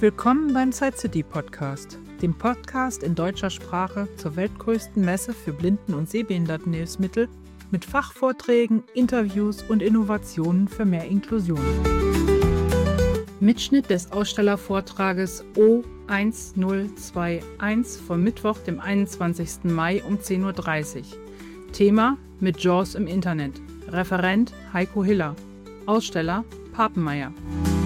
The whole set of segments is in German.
Willkommen beim Side City Podcast, dem Podcast in deutscher Sprache zur weltgrößten Messe für Blinden- und Sehbehindertenhilfsmittel mit Fachvorträgen, Interviews und Innovationen für mehr Inklusion. Mitschnitt des Ausstellervortrages O1021 vom Mittwoch, dem 21. Mai um 10:30 Uhr. Thema: Mit JAWS im Internet. Referent Heiko Hiller. Aussteller Papenmeier.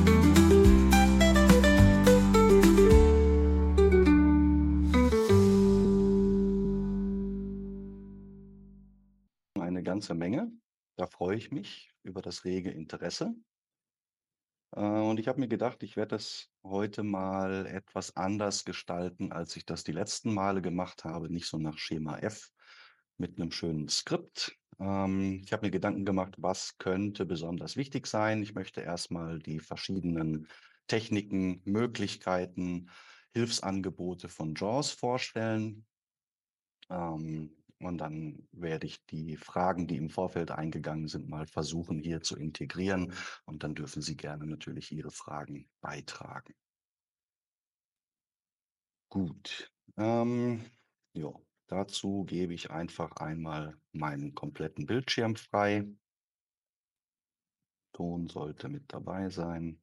Eine ganze Menge. Da freue ich mich über das rege Interesse. Und ich habe mir gedacht, ich werde das heute mal etwas anders gestalten, als ich das die letzten Male gemacht habe. Nicht so nach Schema F mit einem schönen Skript. Ich habe mir Gedanken gemacht, was könnte besonders wichtig sein. Ich möchte erstmal die verschiedenen Techniken, Möglichkeiten, Hilfsangebote von JAWS vorstellen. Und dann werde ich die Fragen, die im Vorfeld eingegangen sind, mal versuchen, hier zu integrieren. Und dann dürfen Sie gerne natürlich Ihre Fragen beitragen. Gut. Jo, dazu gebe ich einfach einmal meinen kompletten Bildschirm frei. Ton sollte mit dabei sein.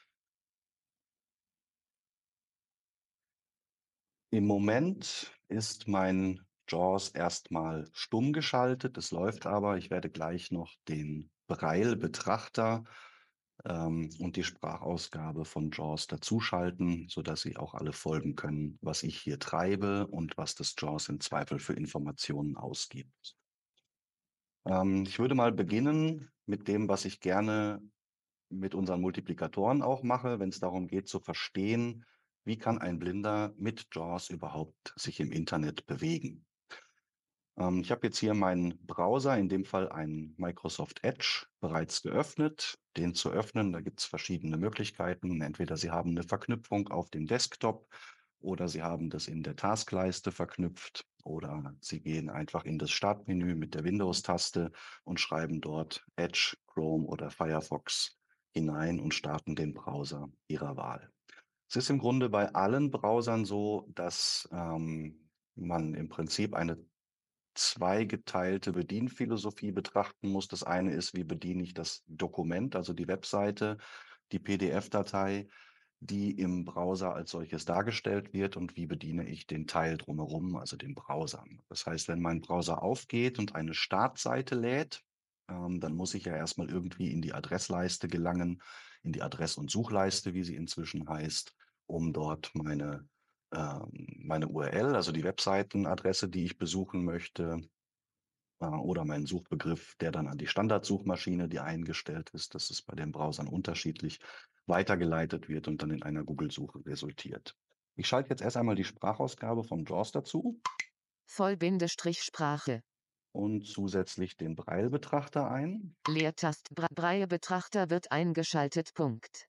Im Moment ist mein JAWS erstmal stumm geschaltet. Es läuft aber. Ich werde gleich noch den Braille-Betrachter und die Sprachausgabe von JAWS dazuschalten, sodass Sie auch alle folgen können, was ich hier treibe und was das JAWS im Zweifel für Informationen ausgibt. Ich würde mal beginnen mit dem, was ich gerne mit unseren Multiplikatoren auch mache, wenn es darum geht zu verstehen, wie kann ein Blinder mit JAWS überhaupt sich im Internet bewegen. Ich habe jetzt hier meinen Browser, in dem Fall einen Microsoft Edge, bereits geöffnet. Den zu öffnen, da gibt es verschiedene Möglichkeiten. Entweder Sie haben eine Verknüpfung auf dem Desktop oder Sie haben das in der Taskleiste verknüpft oder Sie gehen einfach in das Startmenü mit der Windows-Taste und schreiben dort Edge, Chrome oder Firefox hinein und starten den Browser Ihrer Wahl. Es ist im Grunde bei allen Browsern so, dass man im Prinzip eine zweigeteilte Bedienphilosophie betrachten muss. Das eine ist, wie bediene ich das Dokument, also die Webseite, die PDF-Datei, die im Browser als solches dargestellt wird, und wie bediene ich den Teil drumherum, also den Browser. Das heißt, wenn mein Browser aufgeht und eine Startseite lädt, dann muss ich ja erstmal irgendwie in die Adressleiste gelangen, in die Adress- und Suchleiste, wie sie inzwischen heißt, um dort meine URL, also die Webseitenadresse, die ich besuchen möchte, oder meinen Suchbegriff, der dann an die Standardsuchmaschine, die eingestellt ist, das ist bei den Browsern unterschiedlich, weitergeleitet wird und dann in einer Google-Suche resultiert. Ich schalte jetzt erst einmal die Sprachausgabe vom JAWS dazu Voll-Sprache. und zusätzlich den Braille-Betrachter ein. Leertaste Braille-Betrachter wird eingeschaltet. Punkt.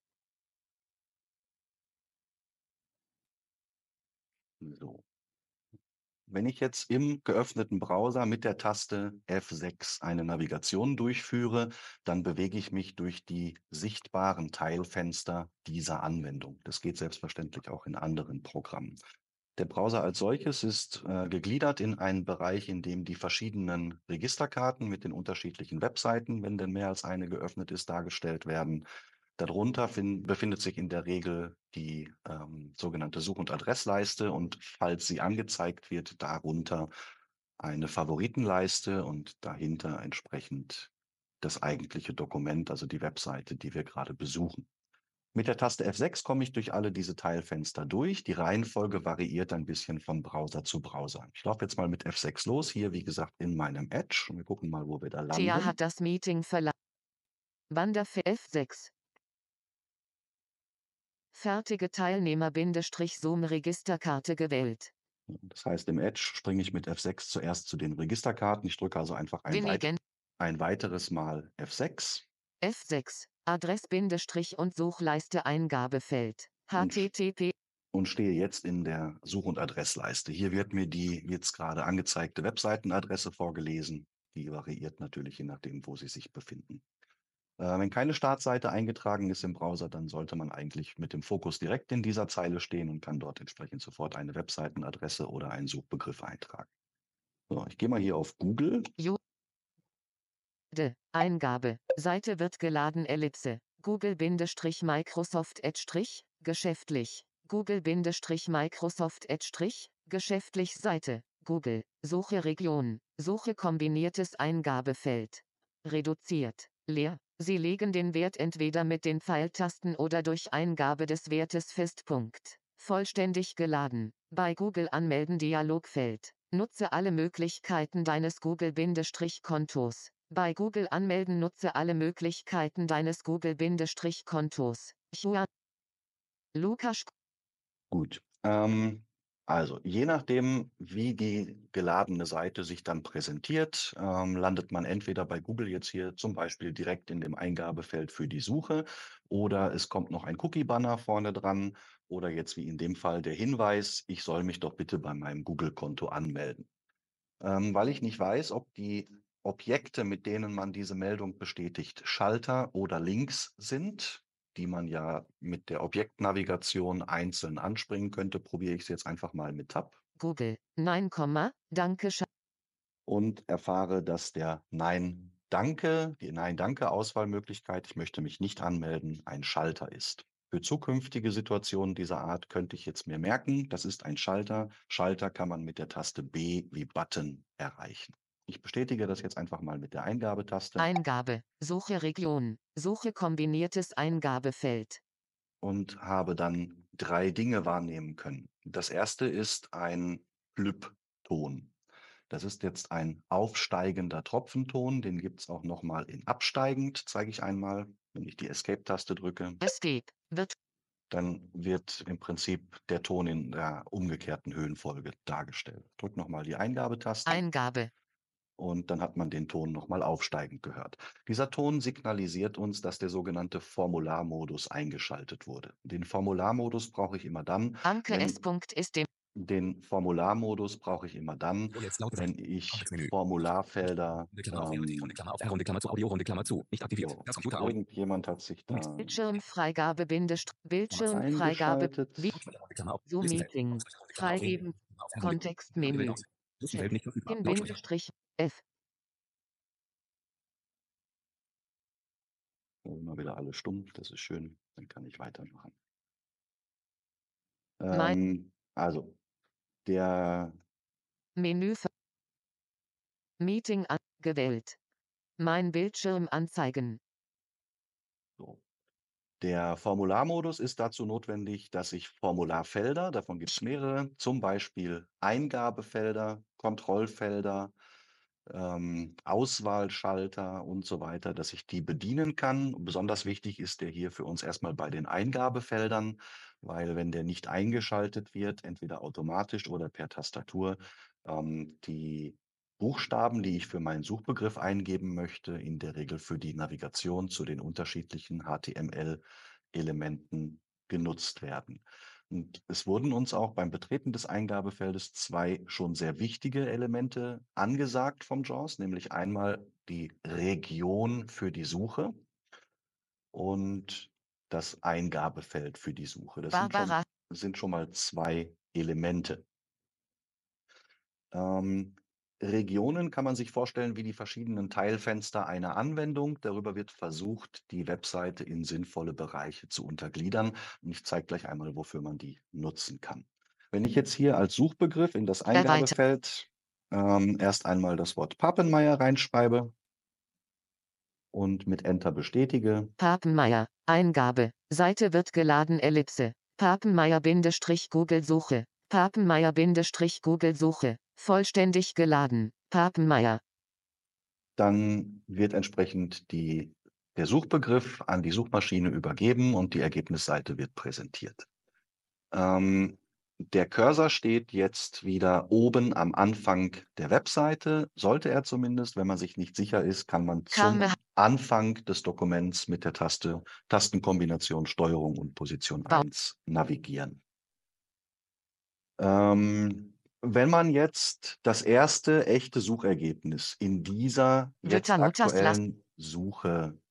So. Wenn ich jetzt im geöffneten Browser mit der Taste F6 eine Navigation durchführe, dann bewege ich mich durch die sichtbaren Teilfenster dieser Anwendung. Das geht selbstverständlich auch in anderen Programmen. Der Browser als solches ist gegliedert in einen Bereich, in dem die verschiedenen Registerkarten mit den unterschiedlichen Webseiten, wenn denn mehr als eine geöffnet ist, dargestellt werden. Darunter befindet sich in der Regel die sogenannte Such- und Adressleiste, und falls sie angezeigt wird, darunter eine Favoritenleiste und dahinter entsprechend das eigentliche Dokument, also die Webseite, die wir gerade besuchen. Mit der Taste F6 komme ich durch alle diese Teilfenster durch. Die Reihenfolge variiert ein bisschen von Browser zu Browser. Ich laufe jetzt mal mit F6 los, hier wie gesagt in meinem Edge, und wir gucken mal, wo wir da Thea landen. hat das Meeting verlassen. Wander für F6. Fertige Teilnehmer-Zoom-Registerkarte gewählt. Das heißt, im Edge springe ich mit F6 zuerst zu den Registerkarten. Ich drücke also einfach ein weiteres Mal F6 F6. Adress- und Suchleiste Eingabefeld. und, http und stehe jetzt in der Such- und Adressleiste. Hier wird mir die jetzt gerade angezeigte Webseitenadresse vorgelesen. Die variiert natürlich je nachdem, wo Sie sich befinden. Wenn keine Startseite eingetragen ist im Browser, dann sollte man eigentlich mit dem Fokus direkt in dieser Zeile stehen und kann dort entsprechend sofort eine Webseitenadresse oder einen Suchbegriff eintragen. So, ich gehe mal hier auf Google. Eingabe. Seite wird geladen. Ellipse. Google-Microsoft Edge-, geschäftlich. Google-Microsoft Edge-, geschäftlich Seite. Google. Suche Region. Suche kombiniertes Eingabefeld. Reduziert. Leer. Sie legen den Wert entweder mit den Pfeiltasten oder durch Eingabe des Wertes fest. Vollständig geladen. Bei Google anmelden Dialogfeld. Nutze alle Möglichkeiten deines Google-Kontos. Bei Google anmelden nutze alle Möglichkeiten deines Google-Kontos. Lukas. Gut. Also, je nachdem, wie die geladene Seite sich dann präsentiert, landet man entweder bei Google jetzt hier zum Beispiel direkt in dem Eingabefeld für die Suche oder es kommt noch ein Cookie-Banner vorne dran oder jetzt wie in dem Fall der Hinweis, ich soll mich doch bitte bei meinem Google-Konto anmelden. Weil ich nicht weiß, ob die Objekte, mit denen man diese Meldung bestätigt, Schalter oder Links sind, die man ja mit der Objektnavigation einzeln anspringen könnte, probiere ich es jetzt einfach mal mit Tab Google. Nein, danke. und erfahre, dass der Nein, Danke, die Nein, Danke Auswahlmöglichkeit, ich möchte mich nicht anmelden, ein Schalter ist. Für zukünftige Situationen dieser Art könnte ich jetzt mir merken, das ist ein Schalter. Schalter kann man mit der Taste B wie Button erreichen. Ich bestätige das jetzt einfach mal mit der Eingabetaste Eingabe. Suche Region. Suche kombiniertes Eingabefeld. und habe dann 3 Dinge wahrnehmen können. Das erste ist ein Blüpp-Ton. Das ist jetzt ein aufsteigender Tropfenton, den gibt es auch noch mal in absteigend, zeige ich einmal, wenn ich die Escape-Taste drücke. Escape. Wird Dann wird im Prinzip der Ton in der umgekehrten Höhenfolge dargestellt. Drücke noch mal die Eingabetaste Eingabe. und dann hat man den Ton noch mal aufsteigend gehört. Dieser Ton signalisiert uns, dass der sogenannte Formularmodus eingeschaltet wurde. Den Formularmodus brauche ich immer dann, Anke S. wenn Ist dem Den Formularmodus brauche ich immer dann, So, jetzt laute wenn ich Kontextmenü. Formularfelder, Runde Klammer auf, Runde Klammer auf, Runde Klammer zu, Audio, Runde Klammer zu. Nicht aktiviert. so, Das Computer-Audio. irgendjemand hat sich da Bildschirmfreigabe, Bildschirmfreigabe, eingeschaltet. Runde Klammer auf. Zoom Listenfeld. Meeting, Runde Klammer auf. freigeben, Auf, Runde. Kontextmenü, Listenfeld nicht verfügbar. in Lautsprecher. Bindestrich, F, So, immer wieder alle stumm, das ist schön, dann kann ich weitermachen. mein Also, der Menü, Meeting gewählt, mein Bildschirm anzeigen, so. Der Formularmodus ist dazu notwendig, dass ich Formularfelder, davon gibt es mehrere, zum Beispiel Eingabefelder, Kontrollfelder, Auswahlschalter und so weiter, dass ich die bedienen kann. Besonders wichtig ist der hier für uns erstmal bei den Eingabefeldern, weil wenn der nicht eingeschaltet wird, entweder automatisch oder per Tastatur, die Buchstaben, die ich für meinen Suchbegriff eingeben möchte, in der Regel für die Navigation zu den unterschiedlichen HTML-Elementen genutzt werden. Und es wurden uns auch beim Betreten des Eingabefeldes 2 schon sehr wichtige Elemente angesagt vom JAWS, nämlich einmal die Region für die Suche und das Eingabefeld für die Suche. Das Barbara, sind schon mal 2 Elemente. Regionen kann man sich vorstellen wie die verschiedenen Teilfenster einer Anwendung. Darüber wird versucht, die Webseite in sinnvolle Bereiche zu untergliedern. Und ich zeige gleich einmal, wofür man die nutzen kann. Wenn ich jetzt hier als Suchbegriff in das Eingabefeld erst einmal das Wort Papenmeier reinschreibe und mit Enter bestätige, Papenmeier, Eingabe, Seite wird geladen, Ellipse, Papenmeier-Google Suche, Papenmeier-Google Suche, vollständig geladen, Papenmeier, dann wird entsprechend der Suchbegriff an die Suchmaschine übergeben und die Ergebnisseite wird präsentiert. Der Cursor steht jetzt wieder oben am Anfang der Webseite. Sollte er zumindest, wenn man sich nicht sicher ist, kann man zum Anfang des Dokuments mit der Tastenkombination Steuerung und Position 1 navigieren. Wenn man jetzt das erste echte Suchergebnis in dieser jetzt aktuellen Suche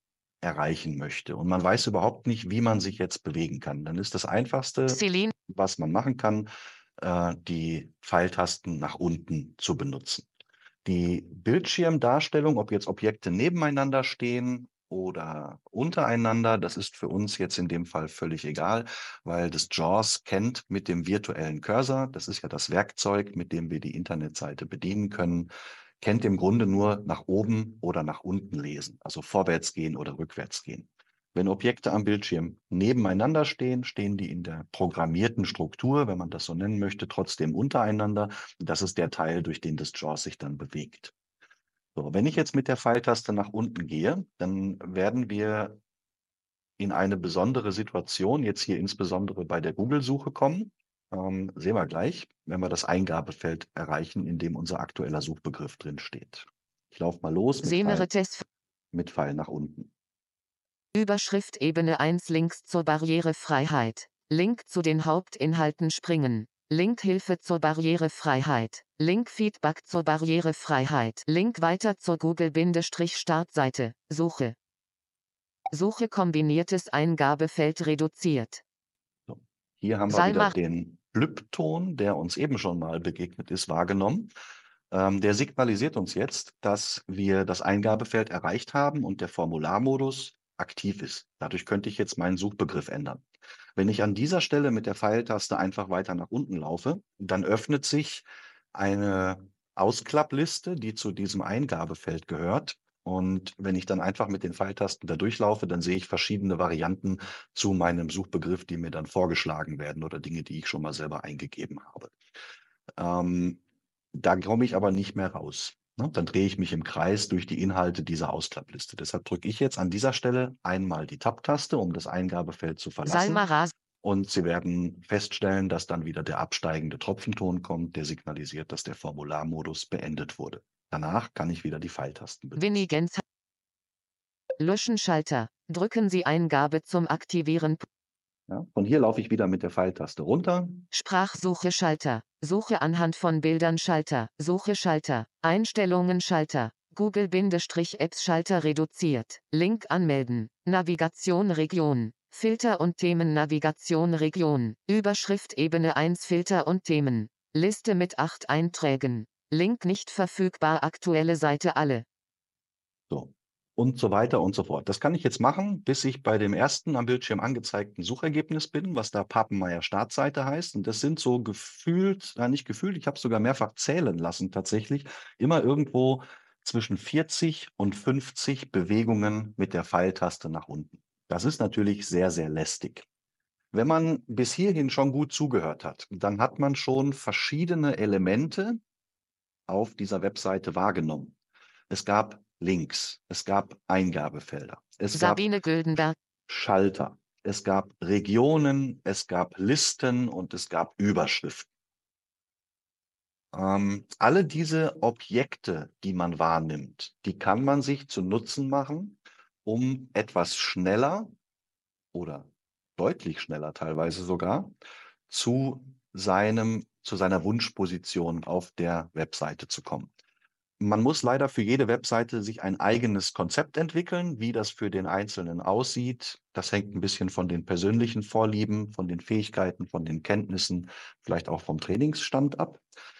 erreichen möchte und man weiß überhaupt nicht, wie man sich jetzt bewegen kann, dann ist das Einfachste, Celine, was man machen kann, die Pfeiltasten nach unten zu benutzen. Die Bildschirmdarstellung, ob jetzt Objekte nebeneinander stehen oder untereinander, das ist für uns jetzt in dem Fall völlig egal, weil das JAWS kennt mit dem virtuellen Cursor, das ist ja das Werkzeug, mit dem wir die Internetseite bedienen können, kennt im Grunde nur nach oben oder nach unten lesen, also vorwärts gehen oder rückwärts gehen. Wenn Objekte am Bildschirm nebeneinander stehen, stehen die in der programmierten Struktur, wenn man das so nennen möchte, trotzdem untereinander. Das ist der Teil, durch den das JAWS sich dann bewegt. So, wenn ich jetzt mit der Pfeiltaste nach unten gehe, dann werden wir in eine besondere Situation, jetzt hier insbesondere bei der Google-Suche kommen. Sehen wir gleich, wenn wir das Eingabefeld erreichen, in dem unser aktueller Suchbegriff drin steht. Ich laufe mal los mit Pfeil nach unten. Überschrift Ebene 1 Links zur Barrierefreiheit. Link zu den Hauptinhalten springen. Link Hilfe zur Barrierefreiheit. Link Feedback zur Barrierefreiheit. Link weiter zur Google-Startseite. Suche. Suche kombiniertes Eingabefeld reduziert. So, hier haben wir wieder den Blüppton, der uns eben schon mal begegnet ist, wahrgenommen. Der signalisiert uns jetzt, dass wir das Eingabefeld erreicht haben und der Formularmodus aktiv ist. Dadurch könnte ich jetzt meinen Suchbegriff ändern. Wenn ich an dieser Stelle mit der Pfeiltaste einfach weiter nach unten laufe, dann öffnet sich eine Ausklappliste, die zu diesem Eingabefeld gehört. Und wenn ich dann einfach mit den Pfeiltasten da durchlaufe, dann sehe ich verschiedene Varianten zu meinem Suchbegriff, die mir dann vorgeschlagen werden oder Dinge, die ich schon mal selber eingegeben habe. Da komme ich aber nicht mehr raus. Ne? Dann drehe ich mich im Kreis durch die Inhalte dieser Ausklappliste. Deshalb drücke ich jetzt an dieser Stelle einmal die Tab-Taste, um das Eingabefeld zu verlassen. Und Sie werden feststellen, dass dann wieder der absteigende Tropfenton kommt, der signalisiert, dass der Formularmodus beendet wurde. Danach kann ich wieder die Pfeiltasten benutzen. Löschen Schalter. Drücken Sie Eingabe zum Aktivieren. Ja, von hier laufe ich wieder mit der Pfeiltaste runter. Sprachsuche Schalter. Suche anhand von Bildern Schalter. Suche Schalter. Einstellungen Schalter. Google-Apps Schalter reduziert. Link anmelden. Navigation Region. Filter und Themen Navigation Region. Überschrift Ebene 1 Filter und Themen. Liste mit 8 Einträgen. Link nicht verfügbar. Aktuelle Seite alle. So. Und so weiter und so fort. Das kann ich jetzt machen, bis ich bei dem ersten am Bildschirm angezeigten Suchergebnis bin, was da Papenmeier Startseite heißt. Und das sind so gefühlt, nicht gefühlt, ich habe es sogar mehrfach zählen lassen tatsächlich, immer irgendwo zwischen 40 und 50 Bewegungen mit der Pfeiltaste nach unten. Das ist natürlich sehr, sehr lästig. Wenn man bis hierhin schon gut zugehört hat, dann hat man schon verschiedene Elemente auf dieser Webseite wahrgenommen. Es gab Links, es gab Eingabefelder, es gab Schalter, es gab Regionen, es gab Listen und es gab Überschriften. Alle diese Objekte, die man wahrnimmt, die kann man sich zu Nutzen machen, um etwas schneller oder deutlich schneller teilweise sogar zu seiner Wunschposition auf der Webseite zu kommen. Man muss leider für jede Webseite sich ein eigenes Konzept entwickeln, wie das für den Einzelnen aussieht. Das hängt ein bisschen von den persönlichen Vorlieben, von den Fähigkeiten, von den Kenntnissen, vielleicht auch vom Trainingsstand ab.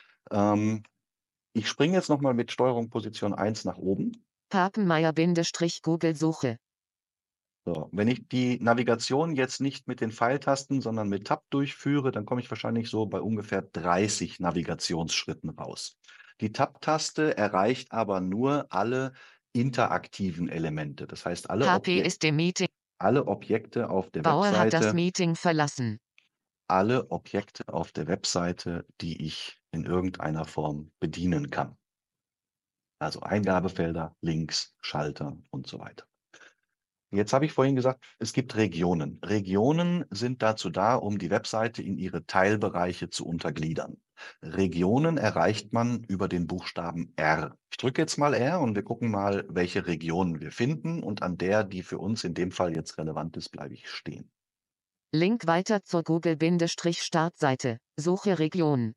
Ich springe jetzt nochmal mit Steuerung Position 1 nach oben. Papenmeier-Google-Suche. So, wenn ich die Navigation jetzt nicht mit den Pfeiltasten, sondern mit Tab durchführe, dann komme ich wahrscheinlich so bei ungefähr 30 Navigationsschritten raus. Die Tab-Taste erreicht aber nur alle interaktiven Elemente. Das heißt, alle Objekte auf der Bauer Webseite. Hat das Meeting verlassen. Alle Objekte auf der Webseite, die ich in irgendeiner Form bedienen kann. Also Eingabefelder, Links, Schalter und so weiter. Jetzt habe ich vorhin gesagt, es gibt Regionen. Regionen sind dazu da, um die Webseite in ihre Teilbereiche zu untergliedern. Regionen erreicht man über den Buchstaben R. Ich drücke jetzt mal R und wir gucken mal, welche Regionen wir finden. Und an der, die für uns in dem Fall jetzt relevant ist, bleibe ich stehen. Link weiter zur Google-Startseite. Suche Region.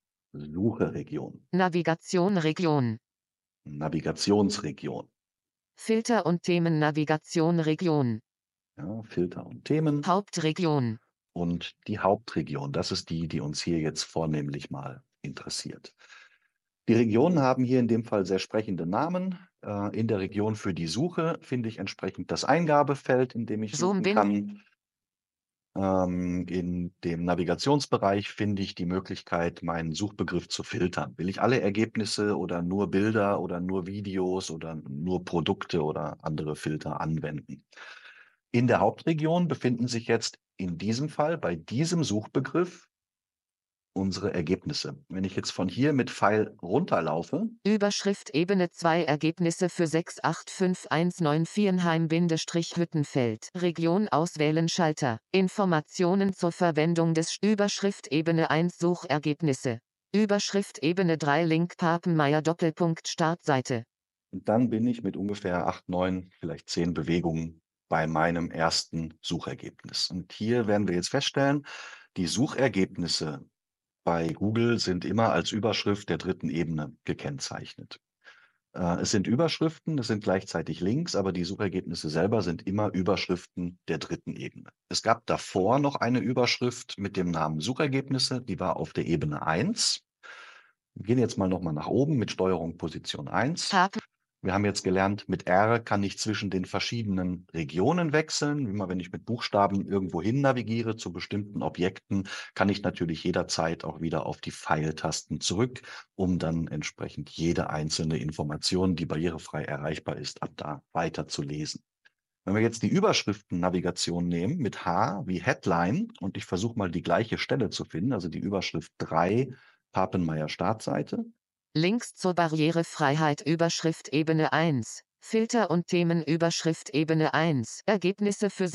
Suche Region. Navigation Region. Navigationsregion. Filter und Themen Navigation Region. Ja, Filter und Themen. Hauptregion. Und die Hauptregion, das ist die, die uns hier jetzt vornehmlich mal interessiert. Die Regionen haben hier in dem Fall sehr sprechende Namen. In der Region für die Suche finde ich entsprechend das Eingabefeld, in dem ich suchen kann. In dem Navigationsbereich finde ich die Möglichkeit, meinen Suchbegriff zu filtern. Will ich alle Ergebnisse oder nur Bilder oder nur Videos oder nur Produkte oder andere Filter anwenden? In der Hauptregion befinden sich jetzt in diesem Fall bei diesem Suchbegriff unsere Ergebnisse. Wenn ich jetzt von hier mit Pfeil runterlaufe, Überschrift Ebene 2 Ergebnisse für 68519 Viernheim-Hüttenfeld. Region auswählen Schalter. Informationen zur Verwendung des Überschrift Ebene 1 Suchergebnisse. Überschrift Ebene 3 Link Papenmeier Startseite. dann bin ich mit ungefähr 8, 9, vielleicht 10 Bewegungen bei meinem ersten Suchergebnis. Und hier werden wir jetzt feststellen, die Suchergebnisse bei Google sind immer als Überschrift der dritten Ebene gekennzeichnet. Es sind Überschriften, es sind gleichzeitig Links, aber die Suchergebnisse selber sind immer Überschriften der dritten Ebene. Es gab davor noch eine Überschrift mit dem Namen Suchergebnisse, die war auf der Ebene 1. Wir gehen jetzt mal nochmal nach oben mit Steuerung Position 1. Wir haben jetzt gelernt, mit R kann ich zwischen den verschiedenen Regionen wechseln. Wie immer, wenn ich mit Buchstaben irgendwo hin navigiere zu bestimmten Objekten, kann ich natürlich jederzeit auch wieder auf die Pfeiltasten zurück, um dann entsprechend jede einzelne Information, die barrierefrei erreichbar ist, ab da weiter zu lesen. Wenn wir jetzt die Überschriftennavigation nehmen mit H wie Headline und ich versuche mal die gleiche Stelle zu finden, also die Überschrift 3, Papenmeier Startseite. Links zur Barrierefreiheit Überschrift Ebene 1. Filter und Themen Überschrift Ebene 1. Ergebnisse für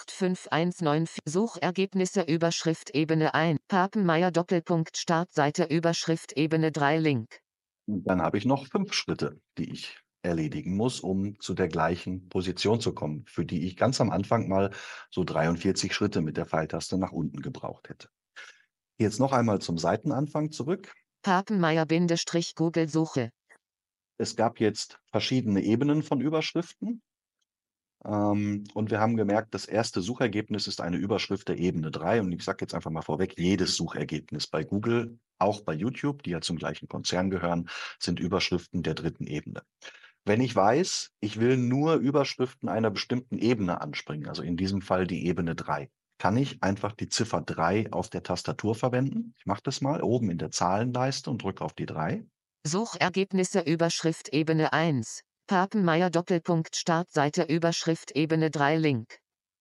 68519 Suchergebnisse Überschrift Ebene 1. Papenmeier Startseite Überschrift Ebene 3 Link. Dann habe ich noch 5 Schritte, die ich erledigen muss, um zu der gleichen Position zu kommen, für die ich ganz am Anfang mal so 43 Schritte mit der Pfeiltaste nach unten gebraucht hätte. Jetzt noch einmal zum Seitenanfang zurück. Papenmeier-Google Suche. Es gab jetzt verschiedene Ebenen von Überschriften. Und wir haben gemerkt, das erste Suchergebnis ist eine Überschrift der Ebene 3. Und ich sage jetzt einfach mal vorweg, jedes Suchergebnis bei Google, auch bei YouTube, die ja zum gleichen Konzern gehören, sind Überschriften der dritten Ebene. Wenn ich weiß, ich will nur Überschriften einer bestimmten Ebene anspringen, also in diesem Fall die Ebene 3, kann ich einfach die Ziffer 3 auf der Tastatur verwenden. Ich mache das mal oben in der Zahlenleiste und drücke auf die 3. Suchergebnisse Überschrift Ebene 1. Papenmeier Startseite Überschrift Ebene 3 Link.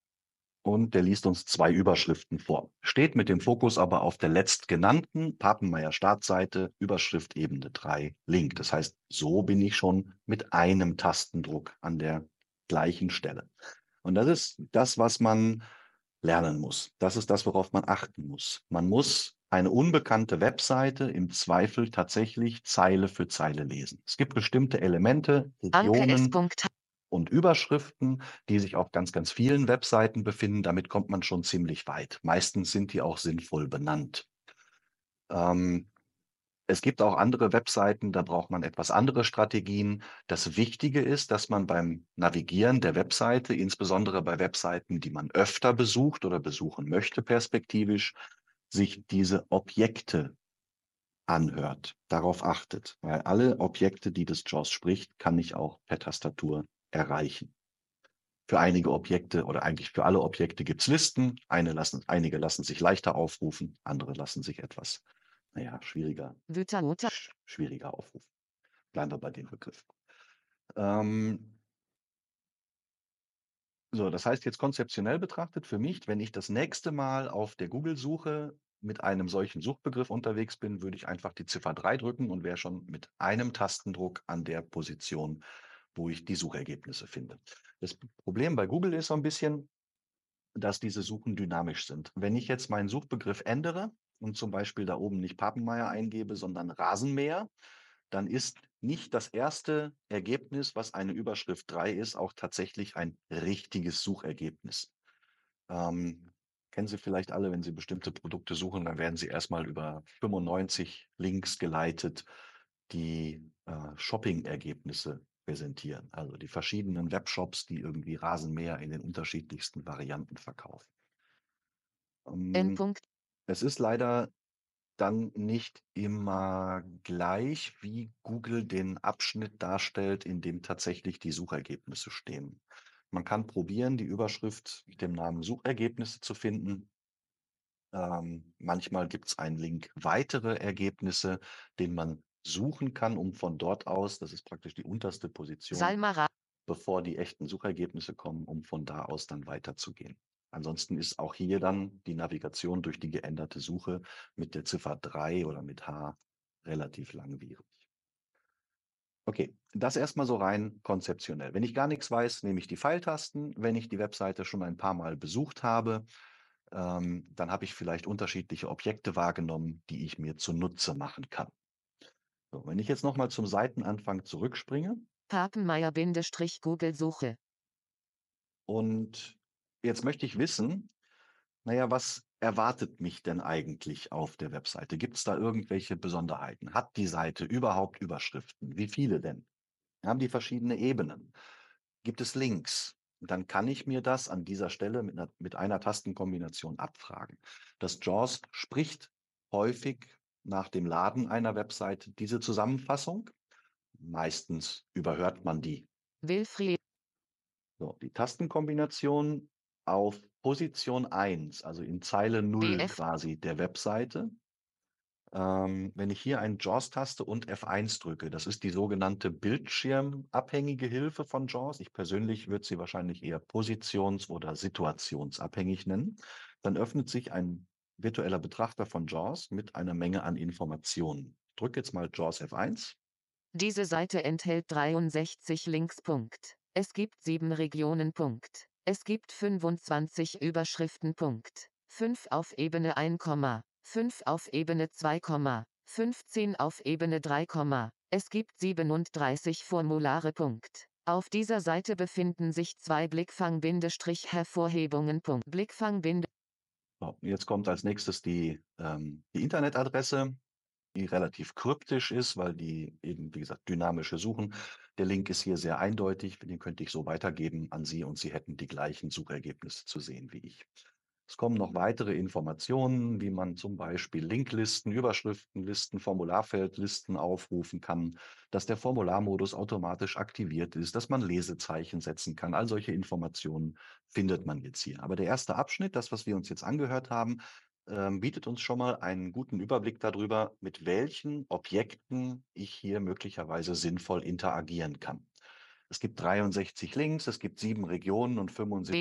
Und der liest uns 2 Überschriften vor. Steht mit dem Fokus aber auf der letztgenannten Papenmeier Startseite, Überschrift Ebene 3, Link. Das heißt, so bin ich schon mit einem Tastendruck an der gleichen Stelle. Und das ist das, was man lernen muss. Das ist das, worauf man achten muss. Man muss eine unbekannte Webseite im Zweifel tatsächlich Zeile für Zeile lesen. Es gibt bestimmte Elemente, Regionen und Überschriften, die sich auf ganz, ganz vielen Webseiten befinden. Damit kommt man schon ziemlich weit. Meistens sind die auch sinnvoll benannt. Es gibt auch andere Webseiten, da braucht man etwas andere Strategien. Das Wichtige ist, dass man beim Navigieren der Webseite, insbesondere bei Webseiten, die man öfter besucht oder besuchen möchte perspektivisch, sich diese Objekte anhört, darauf achtet. Weil alle Objekte, die das JAWS spricht, kann ich auch per Tastatur erreichen. Für einige Objekte oder eigentlich für alle Objekte gibt es Listen. Einige lassen sich leichter aufrufen, andere lassen sich etwas, schwieriger aufrufen. Bleiben wir bei dem Begriff. Das heißt jetzt konzeptionell betrachtet für mich, wenn ich das nächste Mal auf der Google-Suche mit einem solchen Suchbegriff unterwegs bin, würde ich einfach die Ziffer 3 drücken und wäre schon mit einem Tastendruck an der Position, wo ich die Suchergebnisse finde. Das Problem bei Google ist so ein bisschen, dass diese Suchen dynamisch sind. Wenn ich jetzt meinen Suchbegriff ändere und zum Beispiel da oben nicht Papenmeier eingebe, sondern Rasenmäher, dann ist nicht das erste Ergebnis, was eine Überschrift 3 ist, auch tatsächlich ein richtiges Suchergebnis. Kennen Sie vielleicht alle, wenn Sie bestimmte Produkte suchen, dann werden Sie erstmal über 95 Links geleitet, die Shopping-Ergebnisse präsentieren. Also die verschiedenen Webshops, die irgendwie Rasenmäher in den unterschiedlichsten Varianten verkaufen. Endpunkt. Es ist leider dann nicht immer gleich, wie Google den Abschnitt darstellt, in dem tatsächlich die Suchergebnisse stehen. Man kann probieren, die Überschrift mit dem Namen Suchergebnisse zu finden. Manchmal gibt es einen Link weitere Ergebnisse, den man suchen kann, um von dort aus, das ist praktisch die unterste Position, Salmara. bevor die echten Suchergebnisse kommen, um von da aus dann weiterzugehen. Ansonsten ist auch hier dann die Navigation durch die geänderte Suche mit der Ziffer 3 oder mit H relativ langwierig. Okay, das erstmal so rein konzeptionell. Wenn ich gar nichts weiß, nehme ich die Pfeiltasten. Wenn ich die Webseite schon ein paar Mal besucht habe, dann habe ich vielleicht unterschiedliche Objekte wahrgenommen, die ich mir zunutze machen kann. So, wenn ich jetzt nochmal zum Seitenanfang zurückspringe, Papenmeier-Google-Suche. und jetzt möchte ich wissen, naja, was erwartet mich denn eigentlich auf der Webseite? Gibt es da irgendwelche Besonderheiten? Hat die Seite überhaupt Überschriften? Wie viele denn? Haben die verschiedene Ebenen? Gibt es Links? Dann kann ich mir das an dieser Stelle mit einer Tastenkombination abfragen. Das JAWS spricht häufig nach dem Laden einer Webseite diese Zusammenfassung. Meistens überhört man die. Wilfried. So, die Tastenkombination auf Position 1, also in Zeile 0 BF. quasi der Webseite. Wenn ich hier eine JAWS-Taste und F1 drücke, das ist die sogenannte bildschirmabhängige Hilfe von JAWS. Ich persönlich würde sie wahrscheinlich eher positions- oder situationsabhängig nennen. Dann öffnet sich ein virtueller Betrachter von JAWS mit einer Menge an Informationen. Ich drücke jetzt mal JAWS F1. Diese Seite enthält 63 Links. Punkt. Es gibt 7 Regionen. Punkt. Es gibt 25 Überschriften. Punkt. 5 auf Ebene 1, 5 auf Ebene 2, 15 auf Ebene 3, es gibt 37 Formulare. Punkt. Auf dieser Seite befinden sich 2 Blickfang-Hervorhebungen. Blickfang- So, jetzt kommt als nächstes die Internetadresse, die relativ kryptisch ist, weil die eben, wie gesagt, dynamische suchen. Der Link ist hier sehr eindeutig, den könnte ich so weitergeben an Sie und Sie hätten die gleichen Suchergebnisse zu sehen wie ich. Es kommen noch weitere Informationen, wie man zum Beispiel Linklisten, Überschriftenlisten, Formularfeldlisten aufrufen kann, dass der Formularmodus automatisch aktiviert ist, dass man Lesezeichen setzen kann. All solche Informationen findet man jetzt hier. Aber der erste Abschnitt, das, was wir uns jetzt angehört haben, bietet uns schon mal einen guten Überblick darüber, mit welchen Objekten ich hier möglicherweise sinnvoll interagieren kann. Es gibt 63 Links, es gibt 7 Regionen und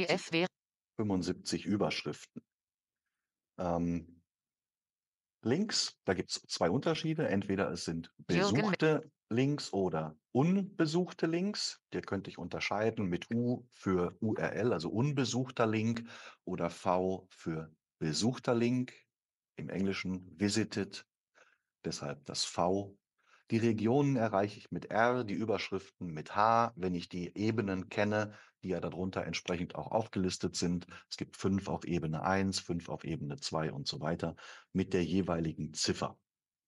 75 Überschriften. Links, da gibt es 2 Unterschiede. Entweder es sind besuchte Links oder unbesuchte Links. Die könnte ich unterscheiden mit U für URL, also unbesuchter Link, oder V für besuchter Link. Im Englischen visited, deshalb das V. Die Regionen erreiche ich mit R, die Überschriften mit H, wenn ich die Ebenen kenne, die ja darunter entsprechend auch aufgelistet sind. Es gibt 5 auf Ebene 1, 5 auf Ebene 2 und so weiter mit der jeweiligen Ziffer.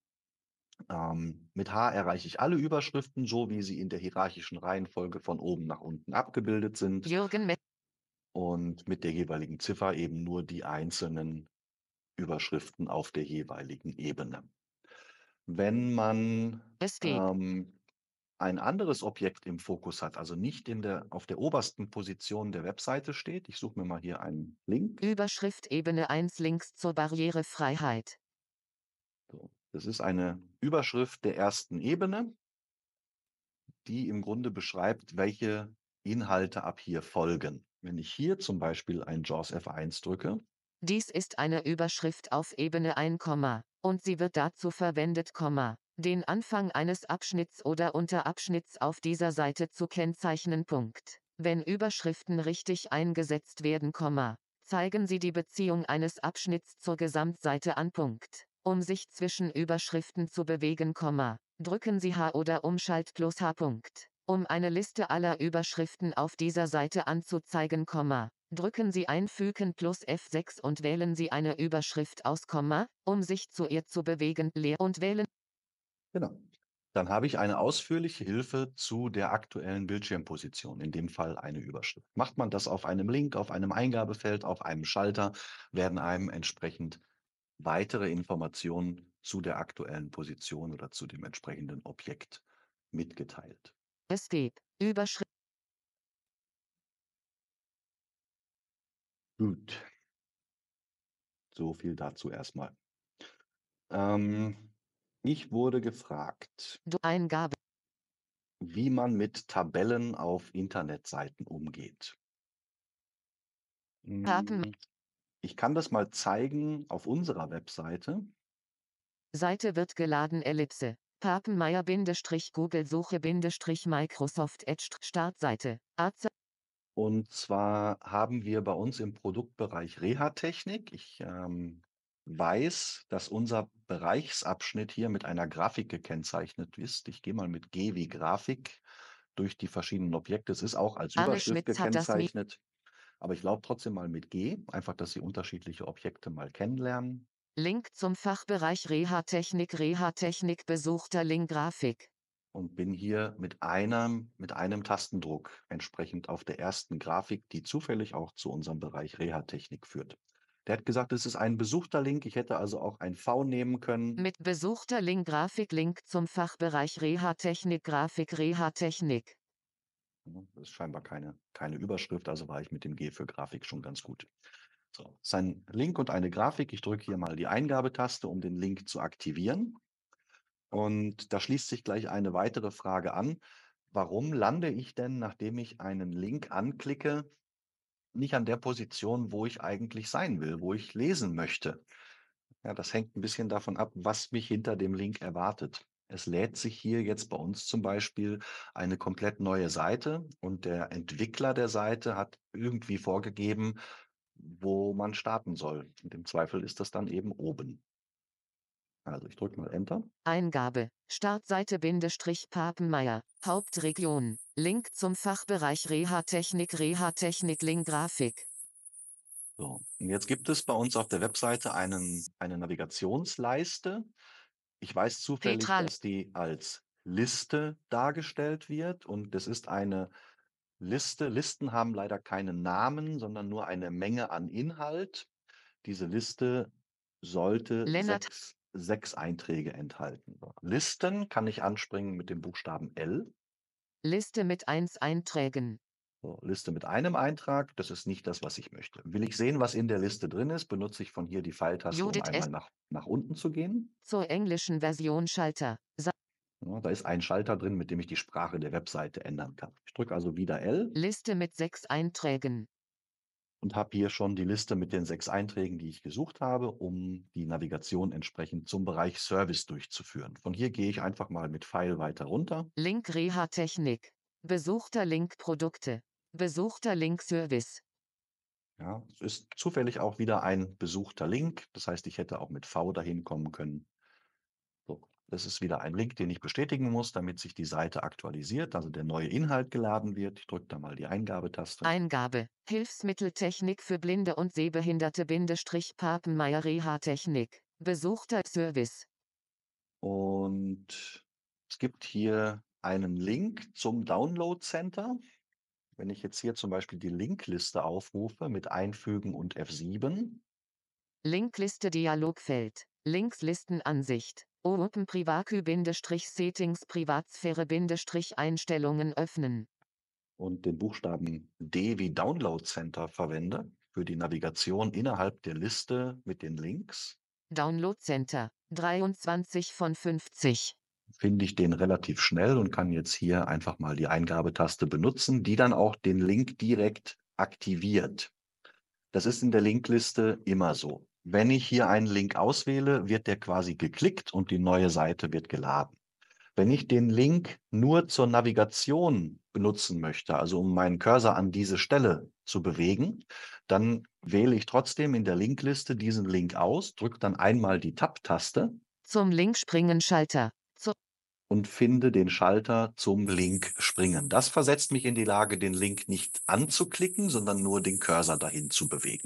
Mit H erreiche ich alle Überschriften, so wie sie in der hierarchischen Reihenfolge von oben nach unten abgebildet sind. Und mit der jeweiligen Ziffer eben nur die einzelnen Überschriften auf der jeweiligen Ebene. Wenn man ein anderes Objekt im Fokus hat, also nicht auf der obersten Position der Webseite steht, ich suche mir mal hier einen Link. Überschrift Ebene 1 Links zur Barrierefreiheit. So, das ist eine Überschrift der ersten Ebene, die im Grunde beschreibt, welche Inhalte ab hier folgen. Wenn ich hier zum Beispiel ein JAWS F1 drücke. Dies ist eine Überschrift auf Ebene 1, und sie wird dazu verwendet, den Anfang eines Abschnitts oder Unterabschnitts auf dieser Seite zu kennzeichnen. Punkt. Wenn Überschriften richtig eingesetzt werden, zeigen sie die Beziehung eines Abschnitts zur Gesamtseite an. Punkt. Um sich zwischen Überschriften zu bewegen, drücken Sie H oder Umschalt plus H. Punkt. Um eine Liste aller Überschriften auf dieser Seite anzuzeigen, drücken Sie Einfügen plus F6 und wählen Sie eine Überschrift aus, um sich zu ihr zu bewegen, leer und wählen. Genau. Dann habe ich eine ausführliche Hilfe zu der aktuellen Bildschirmposition, in dem Fall eine Überschrift. Macht man das auf einem Link, auf einem Eingabefeld, auf einem Schalter, werden einem entsprechend weitere Informationen zu der aktuellen Position oder zu dem entsprechenden Objekt mitgeteilt. Escape. Überschrift. Gut, so viel dazu erstmal. Ich wurde gefragt, Eingabe. wie man mit Tabellen auf Internetseiten umgeht. Papen. Ich kann das mal zeigen auf unserer Webseite. Seite wird geladen. Ellipse. Papenmeier-Google-Suche-Microsoft Edge Startseite. Und zwar haben wir bei uns im Produktbereich Reha-Technik. Ich weiß, dass unser Bereichsabschnitt hier mit einer Grafik gekennzeichnet ist. Ich gehe mal mit G wie Grafik durch die verschiedenen Objekte. Es ist auch als Arne Überschrift Schmitz hat das gekennzeichnet. Aber ich glaube trotzdem mal mit G, einfach, dass Sie unterschiedliche Objekte mal kennenlernen. Link zum Fachbereich Reha-Technik besuchter Link Grafik. Und bin hier mit einem Tastendruck entsprechend auf der ersten Grafik, die zufällig auch zu unserem Bereich Reha-Technik führt. Der hat gesagt, es ist ein besuchter Link. Ich hätte also auch ein V nehmen können. Mit besuchter Link Grafik Link zum Fachbereich Reha-Technik Grafik Reha-Technik. Das ist scheinbar keine Überschrift, also war ich mit dem G für Grafik schon ganz gut. So, das ist ein Link und eine Grafik. Ich drücke hier mal die Eingabetaste, um den Link zu aktivieren. Und da schließt sich gleich eine weitere Frage an. Warum lande ich denn, nachdem ich einen Link anklicke, nicht an der Position, wo ich eigentlich sein will, wo ich lesen möchte? Ja, das hängt ein bisschen davon ab, was mich hinter dem Link erwartet. Es lädt sich hier jetzt bei uns zum Beispiel eine komplett neue Seite und der Entwickler der Seite hat irgendwie vorgegeben, wo man starten soll. Und im Zweifel ist das dann eben oben. Also ich drücke mal Enter. Eingabe. Startseite Papenmeier. Hauptregion. Link zum Fachbereich Reha-Technik Link Grafik. So, und jetzt gibt es bei uns auf der Webseite eine Navigationsleiste. Ich weiß zufällig, Petral. dass die als Liste dargestellt wird und es ist eine Liste. Listen haben leider keinen Namen, sondern nur eine Menge an Inhalt. Diese Liste sollte Lennart. sechs Einträge enthalten. So, Listen kann ich anspringen mit dem Buchstaben L. Liste mit 1 Einträgen. So, Liste mit einem Eintrag, das ist nicht das, was ich möchte. Will ich sehen, was in der Liste drin ist, benutze ich von hier die Pfeiltaste, um Judith S. einmal nach unten zu gehen. Zur englischen Version Schalter. Ja, da ist ein Schalter drin, mit dem ich die Sprache der Webseite ändern kann. Ich drücke also wieder L Liste mit 6 Einträgen. und habe hier schon die Liste mit den 6 Einträgen, die ich gesucht habe, um die Navigation entsprechend zum Bereich Service durchzuführen. Von hier gehe ich einfach mal mit Pfeil weiter runter. Link Reha-Technik. Besuchter Link Produkte. Besuchter Link Service. Ja, es ist zufällig auch wieder ein besuchter Link. Das heißt, ich hätte auch mit V dahin kommen können. So, das ist wieder ein Link, den ich bestätigen muss, damit sich die Seite aktualisiert, also der neue Inhalt geladen wird. Ich drücke da mal die Eingabetaste. Eingabe. Hilfsmitteltechnik für Blinde und Sehbehinderte Papenmeier Reha-Technik. Besuchter Service. Und es gibt hier einen Link zum Download Center. Wenn ich jetzt hier zum Beispiel die Linkliste aufrufe mit Einfügen und F7. Linkliste Dialogfeld. Linkslistenansicht. Open Privacy-Settings Privatsphäre-Einstellungen öffnen. Und den Buchstaben D wie Download Center verwende für die Navigation innerhalb der Liste mit den Links. Download Center. 23 von 50. Finde ich den relativ schnell und kann jetzt hier einfach mal die Eingabetaste benutzen, die dann auch den Link direkt aktiviert. Das ist in der Linkliste immer so. Wenn ich hier einen Link auswähle, wird der quasi geklickt und die neue Seite wird geladen. Wenn ich den Link nur zur Navigation benutzen möchte, also um meinen Cursor an diese Stelle zu bewegen, dann wähle ich trotzdem in der Linkliste diesen Link aus, drücke dann einmal die Tab-Taste. Zum Link springen Schalter. Und finde den Schalter zum Link springen. Das versetzt mich in die Lage, den Link nicht anzuklicken, sondern nur den Cursor dahin zu bewegen.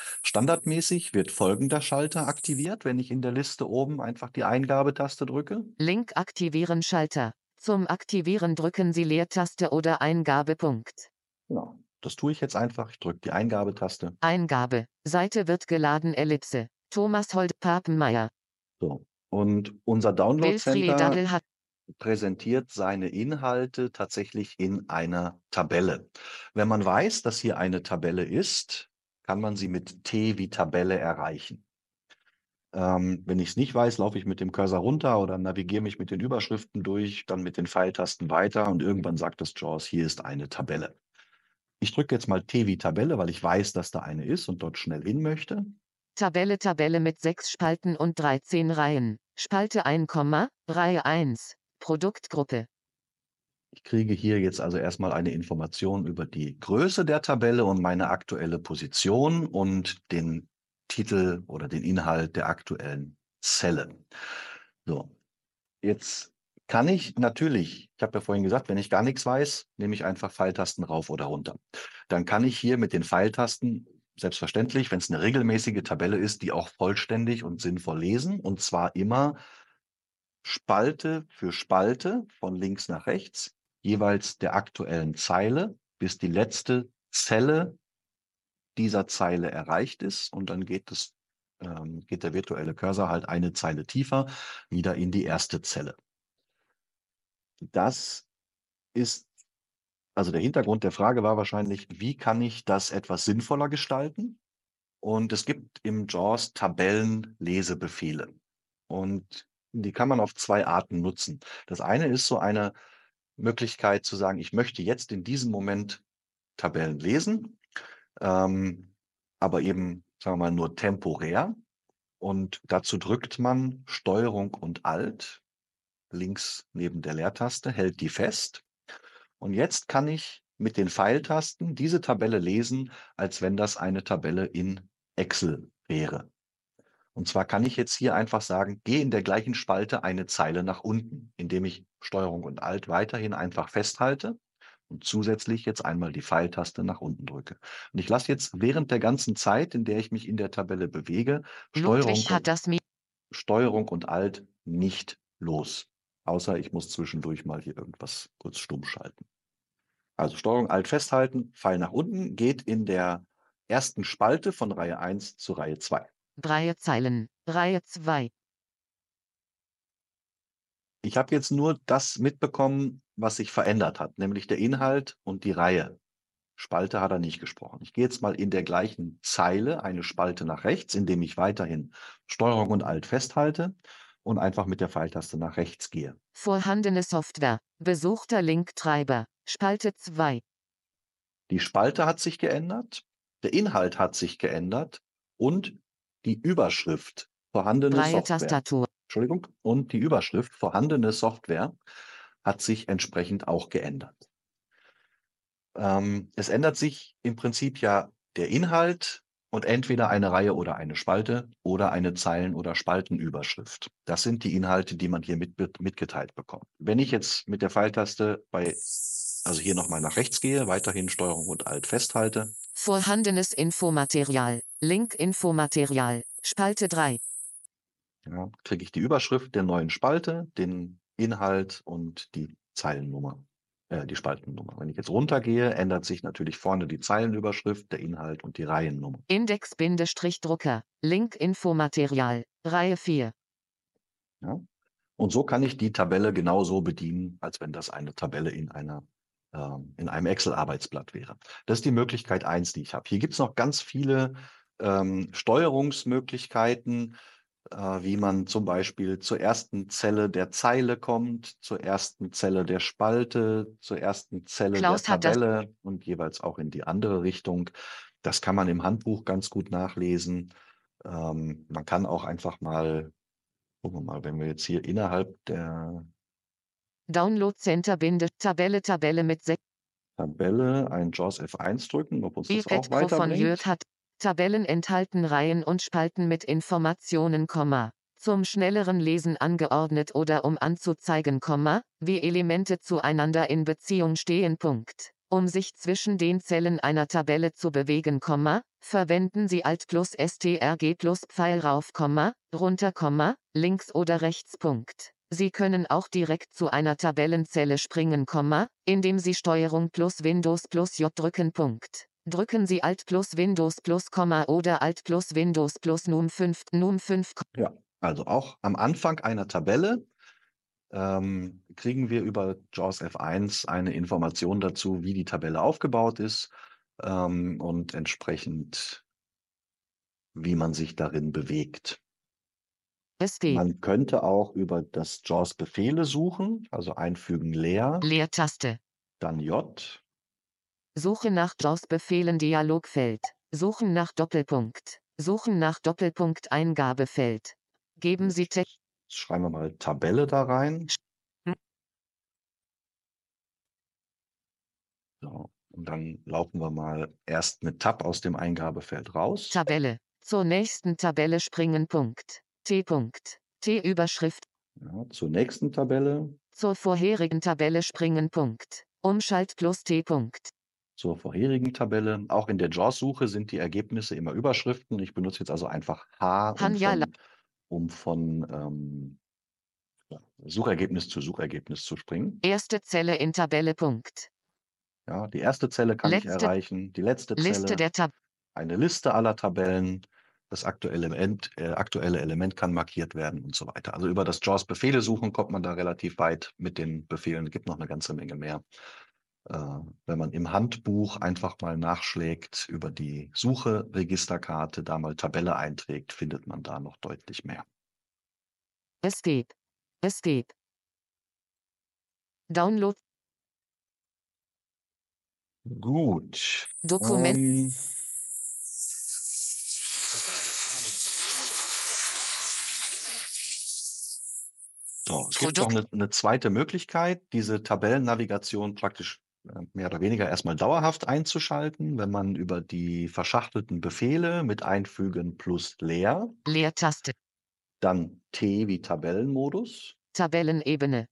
Standardmäßig wird folgender Schalter aktiviert, wenn ich in der Liste oben einfach die Eingabetaste drücke. Link aktivieren Schalter. Zum Aktivieren drücken Sie Leertaste oder Eingabepunkt. Genau. Das tue ich jetzt einfach. Ich drücke die Eingabetaste. Eingabe. Seite wird geladen. Ellipse. Thomas Holt Papenmeier. So. Und unser Download Wilfried Center Daddel hat präsentiert seine Inhalte tatsächlich in einer Tabelle. Wenn man weiß, dass hier eine Tabelle ist, kann man sie mit T wie Tabelle erreichen. Wenn ich es nicht weiß, laufe ich mit dem Cursor runter oder navigiere mich mit den Überschriften durch, dann mit den Pfeiltasten weiter und irgendwann sagt das JAWS, hier ist eine Tabelle. Ich drücke jetzt mal T wie Tabelle, weil ich weiß, dass da eine ist und dort schnell hin möchte. Tabelle mit 6 Spalten und 13 Reihen. Spalte 1, Reihe 1. Produktgruppe. Ich kriege hier jetzt also erstmal eine Information über die Größe der Tabelle und meine aktuelle Position und den Titel oder den Inhalt der aktuellen Zelle. So, jetzt kann ich natürlich, ich habe ja vorhin gesagt, wenn ich gar nichts weiß, nehme ich einfach Pfeiltasten rauf oder runter. Dann kann ich hier mit den Pfeiltasten, selbstverständlich, wenn es eine regelmäßige Tabelle ist, die auch vollständig und sinnvoll lesen, und zwar immer Spalte für Spalte von links nach rechts, jeweils der aktuellen Zeile, bis die letzte Zelle dieser Zeile erreicht ist. Und dann geht der virtuelle Cursor halt eine Zeile tiefer wieder in die erste Zelle. Das ist, also der Hintergrund der Frage war wahrscheinlich, wie kann ich das etwas sinnvoller gestalten? Und es gibt im JAWS Tabellenlesebefehle. Und die kann man auf 2 Arten nutzen. Das eine ist so eine Möglichkeit zu sagen, ich möchte jetzt in diesem Moment Tabellen lesen, aber eben, sagen wir mal, nur temporär. Und dazu drückt man Steuerung und Alt links neben der Leertaste, hält die fest. Und jetzt kann ich mit den Pfeiltasten diese Tabelle lesen, als wenn das eine Tabelle in Excel wäre. Und zwar kann ich jetzt hier einfach sagen, gehe in der gleichen Spalte eine Zeile nach unten, indem ich Steuerung und Alt weiterhin einfach festhalte und zusätzlich jetzt einmal die Pfeiltaste nach unten drücke. Und ich lasse jetzt während der ganzen Zeit, in der ich mich in der Tabelle bewege, Ludwig hat das Steuerung und Alt nicht los. Außer ich muss zwischendurch mal hier irgendwas kurz stumm schalten. Also Steuerung Alt festhalten, Pfeil nach unten, geht in der ersten Spalte von Reihe 1 zu Reihe 2. 3 Zeilen. Reihe 2. Ich habe jetzt nur das mitbekommen, was sich verändert hat, nämlich der Inhalt und die Reihe. Spalte hat er nicht gesprochen. Ich gehe jetzt mal in der gleichen Zeile eine Spalte nach rechts, indem ich weiterhin Steuerung und Alt festhalte und einfach mit der Pfeiltaste nach rechts gehe. Vorhandene Software. Besuchter Linktreiber. Spalte 2. Die Spalte hat sich geändert, der Inhalt hat sich geändert und die Überschrift vorhandene Reihe Software. Tastatur. Entschuldigung, und die Überschrift vorhandene Software hat sich entsprechend auch geändert. Es ändert sich im Prinzip ja der Inhalt und entweder eine Reihe oder eine Spalte oder eine Zeilen- oder Spaltenüberschrift. Das sind die Inhalte, die man hier mitgeteilt bekommt. Wenn ich jetzt mit der Pfeiltaste also hier nochmal nach rechts gehe, weiterhin Steuerung und Alt festhalte. Vorhandenes Infomaterial. Link Infomaterial. Spalte 3. Ja, kriege ich die Überschrift der neuen Spalte, den Inhalt und die Zeilennummer, die Spaltennummer. Wenn ich jetzt runtergehe, ändert sich natürlich vorne die Zeilenüberschrift, der Inhalt und die Reihennummer. Index-Drucker. Link Infomaterial. Reihe 4. Ja? Und so kann ich die Tabelle genauso bedienen, als wenn das eine Tabelle in einem Excel-Arbeitsblatt wäre. Das ist die Möglichkeit 1, die ich habe. Hier gibt es noch ganz viele Steuerungsmöglichkeiten, wie man zum Beispiel zur ersten Zelle der Zeile kommt, zur ersten Zelle der Spalte, zur ersten Zelle Klaus der hat das Tabelle und jeweils auch in die andere Richtung. Das kann man im Handbuch ganz gut nachlesen. Man kann auch einfach mal, gucken wir mal, wenn wir jetzt hier innerhalb der Download Center Tabelle mit 6. Tabelle ein JAWS F1 drücken, ob uns das auch iPad Pro von Jürg weiterbringt. hat Tabellen enthalten Reihen und Spalten mit Informationen, zum schnelleren Lesen angeordnet oder um anzuzeigen, wie Elemente zueinander in Beziehung stehen. Um sich zwischen den Zellen einer Tabelle zu bewegen, verwenden Sie Alt plus Strg plus Pfeil rauf, runter, links oder rechts. Sie können auch direkt zu einer Tabellenzelle springen, indem Sie Steuerung plus Windows plus J drücken. Drücken Sie Alt plus Windows plus oder Alt plus Windows plus Num 5. Ja, also auch am Anfang einer Tabelle kriegen wir über JAWS F1 eine Information dazu, wie die Tabelle aufgebaut ist und entsprechend, wie man sich darin bewegt. Escape. Man könnte auch über das JAWS Befehle suchen, also einfügen leer, Leertaste. dann J. Suche nach JAWS-Befehlen Dialogfeld. Suchen nach Doppelpunkt. Suchen nach Doppelpunkt Eingabefeld. Geben Sie Text. Jetzt schreiben wir mal Tabelle da rein. So, und dann laufen wir mal erst mit Tab aus dem Eingabefeld raus. Tabelle. Zur nächsten Tabelle springen. T. T-Überschrift. Ja, zur nächsten Tabelle. Zur vorherigen Tabelle springen. Umschalt plus T. Zur vorherigen Tabelle. Auch in der JAWS-Suche sind die Ergebnisse immer Überschriften. Ich benutze jetzt also einfach H, um von Suchergebnis zu Suchergebnis zu springen. Erste Zelle in Tabelle. Ja, die erste Zelle kann ich erreichen. Die letzte Zelle. Liste der eine Liste aller Tabellen. Das aktuelle Element kann markiert werden und so weiter. Also über das JAWS-Befehle suchen kommt man da relativ weit mit den Befehlen. Es gibt noch eine ganze Menge mehr. Wenn man im Handbuch einfach mal nachschlägt über die Suche-Registerkarte, da mal Tabelle einträgt, findet man da noch deutlich mehr. Escape. Download. Gut. Dokument. So, es gibt noch eine zweite Möglichkeit, diese Tabellennavigation praktisch mehr oder weniger erstmal dauerhaft einzuschalten, wenn man über die verschachtelten Befehle mit Einfügen plus leer, Leertaste, dann T wie Tabellenmodus. Tabellenebene.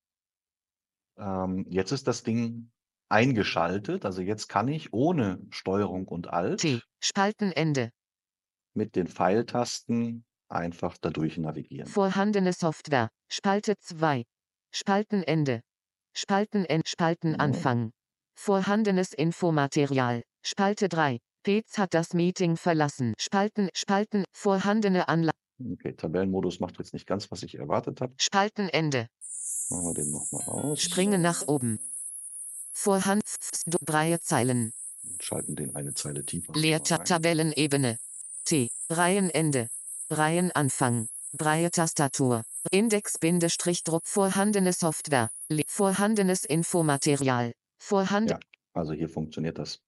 Jetzt ist das Ding eingeschaltet, also jetzt kann ich ohne Steuerung und Alt T, Spaltenende, mit den Pfeiltasten einfach dadurch navigieren. vorhandene Software, Spalte 2, Spaltenende, Spaltenanfang, vorhandenes Infomaterial, Spalte 3, Petz hat das Meeting verlassen, Spalten, vorhandene Anlage. Okay, Tabellenmodus macht jetzt nicht ganz, was ich erwartet habe. Spaltenende. Machen wir den nochmal aus. Springe nach oben. Vorhand, Breizeilen. Schalten den eine Zeile tiefer. Tabellenebene. T. Reihenende. Reihenanfang. Breie-Tastatur. Index-Druck. Vorhandene Software. Vorhandenes Infomaterial. Ja, also hier funktioniert das.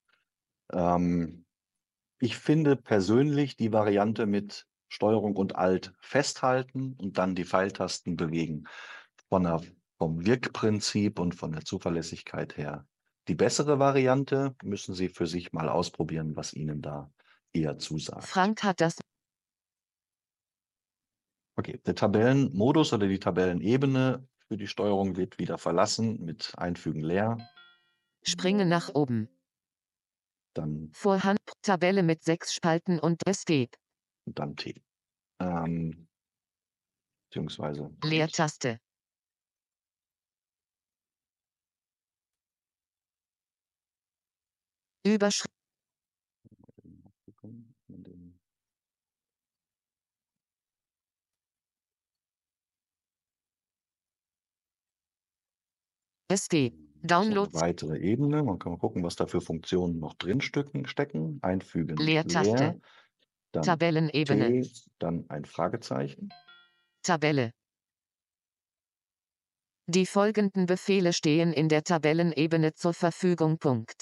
Ich finde persönlich die Variante mit Steuerung und Alt festhalten und dann die Pfeiltasten bewegen vom Wirkprinzip und von der Zuverlässigkeit her die bessere Variante. Müssen Sie für sich mal ausprobieren, was Ihnen da eher zusagt. Frank hat das. Okay, der Tabellenmodus oder die Tabellenebene für die Steuerung wird wieder verlassen mit Einfügen leer. Springe nach oben. Dann Vorhand Tabelle mit 6 Spalten und Escape. Und dann T. Beziehungsweise Leertaste. Überschrift. Escape. Download. So eine weitere Ebene. Man kann mal gucken, was da für Funktionen noch drin stecken. Einfügen. Leertaste. Leer, dann Tabellenebene. T, dann ein Fragezeichen. Tabelle. Die folgenden Befehle stehen in der Tabellenebene zur Verfügung.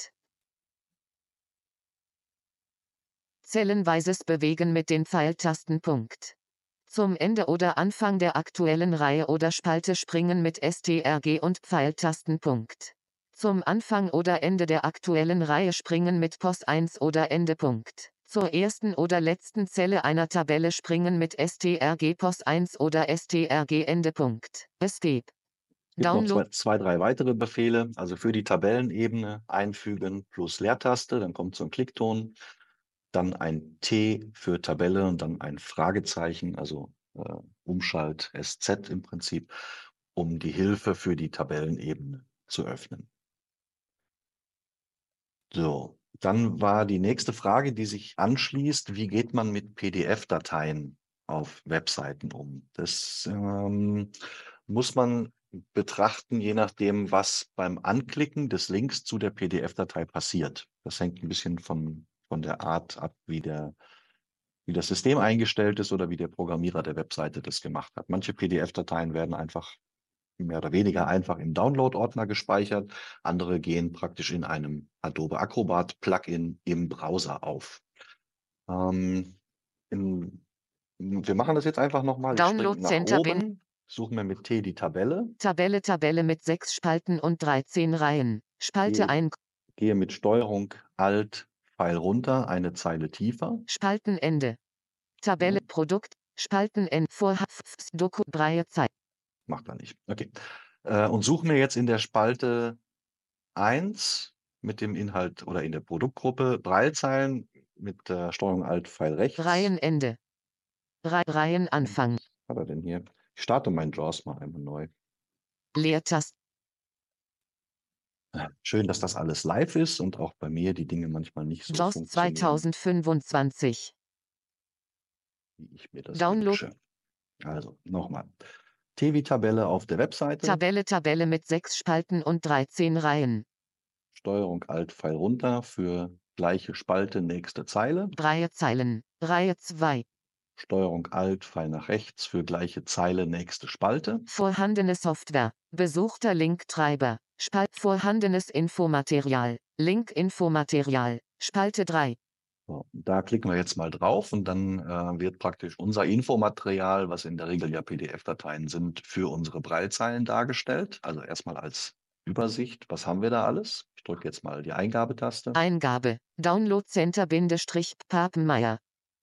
Zellenweises Bewegen mit den Pfeiltasten. Zum Ende oder Anfang der aktuellen Reihe oder Spalte springen mit STRG und Pfeiltasten. Zum Anfang oder Ende der aktuellen Reihe springen mit POS 1 oder Ende. Zur ersten oder letzten Zelle einer Tabelle springen mit STRG POS 1 oder STRG Ende. Escape. Gibt noch Download, zwei, drei weitere Befehle. Also für die Tabellenebene einfügen plus Leertaste, dann kommt so ein Klickton, dann ein T für Tabelle und dann ein Fragezeichen, also Umschalt SZ im Prinzip, um die Hilfe für die Tabellenebene zu öffnen. So, dann war die nächste Frage, die sich anschließt: Wie geht man mit PDF-Dateien auf Webseiten um? Das muss man betrachten, je nachdem, was beim Anklicken des Links zu der PDF-Datei passiert. Das hängt ein bisschen von der Art ab, wie das System eingestellt ist oder wie der Programmierer der Webseite das gemacht hat. Manche PDF-Dateien werden einfach mehr oder weniger einfach im Download-Ordner gespeichert. Andere gehen praktisch in einem Adobe Acrobat Plugin im Browser auf. Wir machen das jetzt einfach nochmal. Ich springe Download nach Center Bin, oben, suche mir mit T die Tabelle, Tabelle mit 6 Spalten und 13 Reihen. Spalte gehe, ein, gehe mit Steuerung Alt Pfeil runter, eine Zeile tiefer. Spaltenende. Tabelle, Ja, Produkt, Spaltenende, Doku, Breie, Zeit. macht er nicht. Okay. Und suche mir jetzt in der Spalte 1 mit dem Inhalt oder in der Produktgruppe Braillezeilen mit Steuerung Alt Pfeil rechts. Reihenende. Reihenanfang. Was hat er denn hier? Ich starte meinen JAWS mal einmal neu. Leertaste. Schön, dass das alles live ist und auch bei mir die Dinge manchmal nicht so JAWS funktionieren, 2025. wie ich mir das Download. wünsche. Also nochmal. TV-Tabelle auf der Webseite. Tabelle mit 6 Spalten und 13 Reihen. Steuerung Alt Pfeil runter für gleiche Spalte, nächste Zeile. Breizeilen. Reihe 2. Steuerung Alt Pfeil nach rechts für gleiche Zeile, nächste Spalte. Vorhandene Software. Besuchter Linktreiber. Vorhandenes Infomaterial. Link Infomaterial. Spalte 3. So, da klicken wir jetzt mal drauf und dann wird praktisch unser Infomaterial, was in der Regel ja PDF-Dateien sind, für unsere Braillezeilen dargestellt. Also erstmal als Übersicht, was haben wir da alles? Ich drücke jetzt mal die Eingabetaste. Eingabe. Download Center Papenmeier.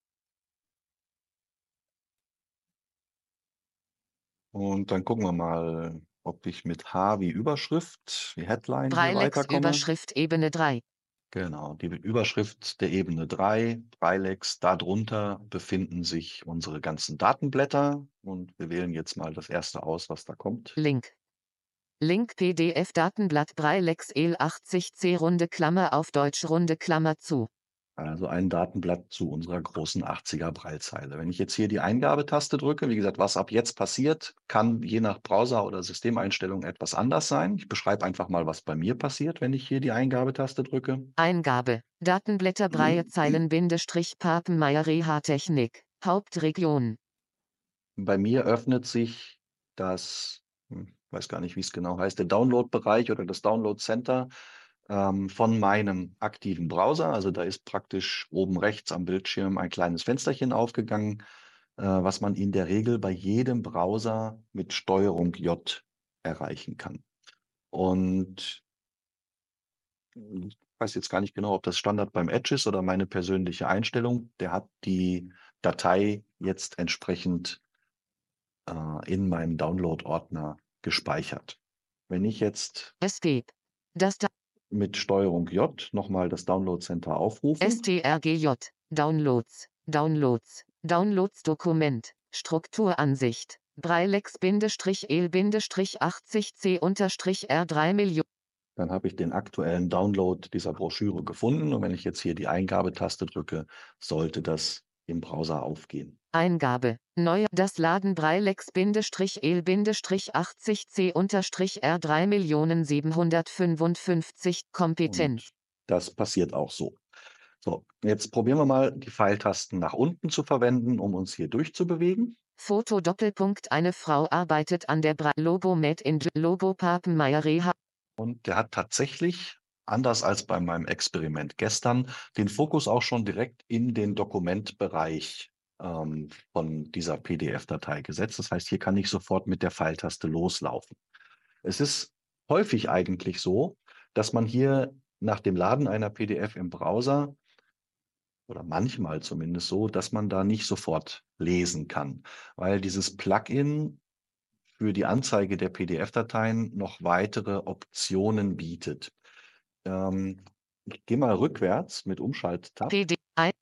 Und dann gucken wir mal, ob ich mit H wie Überschrift, wie Headline hier Breilex weiterkomme. Überschrift Ebene 3. Genau, die Überschrift der Ebene 3, Breilex, darunter befinden sich unsere ganzen Datenblätter und wir wählen jetzt mal das erste aus, was da kommt. Link. Link PDF Datenblatt Breilex EL 80C runde Klammer auf Deutsch runde Klammer zu. Also ein Datenblatt zu unserer großen 80er Braillezeile. Wenn ich jetzt hier die Eingabetaste drücke, wie gesagt, was ab jetzt passiert, kann je nach Browser oder Systemeinstellung etwas anders sein. Ich beschreibe einfach mal, was bei mir passiert, wenn ich hier die Eingabetaste drücke. Eingabe. Datenblätter Breiezeilen Papenmeier Reha-Technik. Hauptregion. Bei mir öffnet sich das, weiß gar nicht, wie es genau heißt, der Download-Bereich oder das Download-Center von meinem aktiven Browser. Also da ist praktisch oben rechts am Bildschirm ein kleines Fensterchen aufgegangen, was man in der Regel bei jedem Browser mit Steuerung J erreichen kann. Und ich weiß jetzt gar nicht genau, ob das Standard beim Edge ist oder meine persönliche Einstellung. Der hat die Datei jetzt entsprechend in meinem Download-Ordner gespeichert. Wenn ich jetzt Escape. Das mit Steuerung J nochmal das Download Center aufrufe, strgj. Downloads. Downloads. Downloads Dokument. Strukturansicht. Breilex-El-80C-R3 Millionen. dann habe ich den aktuellen Download dieser Broschüre gefunden. Und wenn ich jetzt hier die Eingabetaste drücke, sollte das im Browser aufgehen. Eingabe. Neu. Das Laden Breilex-El-80C-R3 Millionen 755. Kompetent. Und das passiert auch so. So, jetzt probieren wir mal, die Pfeiltasten nach unten zu verwenden, um uns hier durchzubewegen. Foto Doppelpunkt. Eine Frau arbeitet an der Logo Made in Logo Papenmeier Reha. Und der hat tatsächlich, anders als bei meinem Experiment gestern, den Fokus auch schon direkt in den Dokumentbereich von dieser PDF-Datei gesetzt. Das heißt, hier kann ich sofort mit der Pfeiltaste loslaufen. Es ist häufig eigentlich so, dass man hier nach dem Laden einer PDF im Browser oder manchmal zumindest so, dass man da nicht sofort lesen kann, weil dieses Plugin für die Anzeige der PDF-Dateien noch weitere Optionen bietet. Ich gehe mal rückwärts mit Umschalt-Tab, PD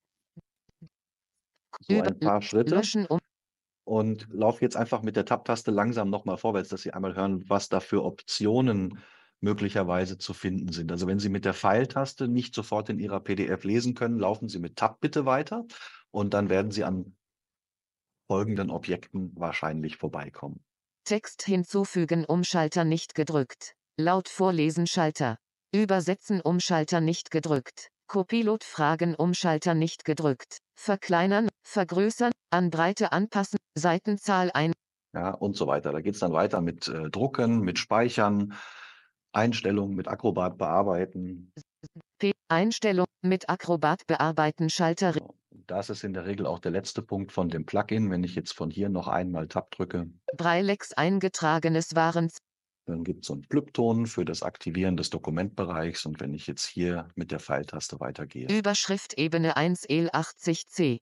so über ein paar Schritte, löschen und laufe jetzt einfach mit der Tab-Taste langsam nochmal vorwärts, dass Sie einmal hören, was da für Optionen möglicherweise zu finden sind. Also wenn Sie mit der Pfeiltaste nicht sofort in Ihrer PDF lesen können, laufen Sie mit Tab bitte weiter und dann werden Sie an folgenden Objekten wahrscheinlich vorbeikommen. Text hinzufügen Umschalter nicht gedrückt. Laut vorlesen Schalter. Übersetzen Umschalter nicht gedrückt. Copilot Fragen Umschalter nicht gedrückt. Verkleinern, vergrößern, an Breite anpassen, Seitenzahl ein. Ja, und so weiter. Da geht es dann weiter mit Drucken, mit Speichern, Einstellungen, mit Acrobat bearbeiten. Einstellung mit Acrobat bearbeiten Schalter. Genau. Das ist in der Regel auch der letzte Punkt von dem Plugin. Wenn ich jetzt von hier noch einmal Tab drücke, Braillex eingetragenes Waren. dann gibt es so einen Blüppton für das Aktivieren des Dokumentbereichs. Und wenn ich jetzt hier mit der Pfeiltaste weitergehe, Überschrift Ebene 1 EL80C.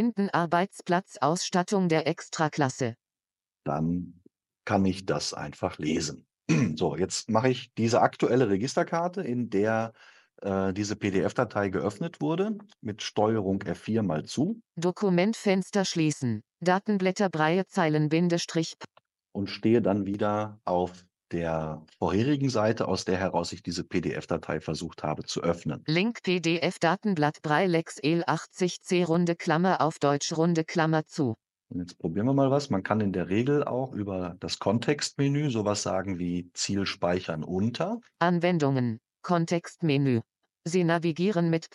Blindenarbeitsplatz-Ausstattung der Extraklasse. dann kann ich das einfach lesen. So, jetzt mache ich diese aktuelle Registerkarte, in der diese PDF-Datei geöffnet wurde, mit Steuerung F4 mal zu Dokumentfenster schließen. Datenblätter Breiezeilen Bindestrich. und stehe dann wieder auf der vorherigen Seite, aus der heraus ich diese PDF-Datei versucht habe zu öffnen. Link PDF Datenblatt Braillex EL80C runde Klammer auf Deutsch runde Klammer zu. Und jetzt probieren wir mal was. Man kann in der Regel auch über das Kontextmenü sowas sagen wie Ziel speichern unter. Anwendungen. Kontextmenü. Sie navigieren mit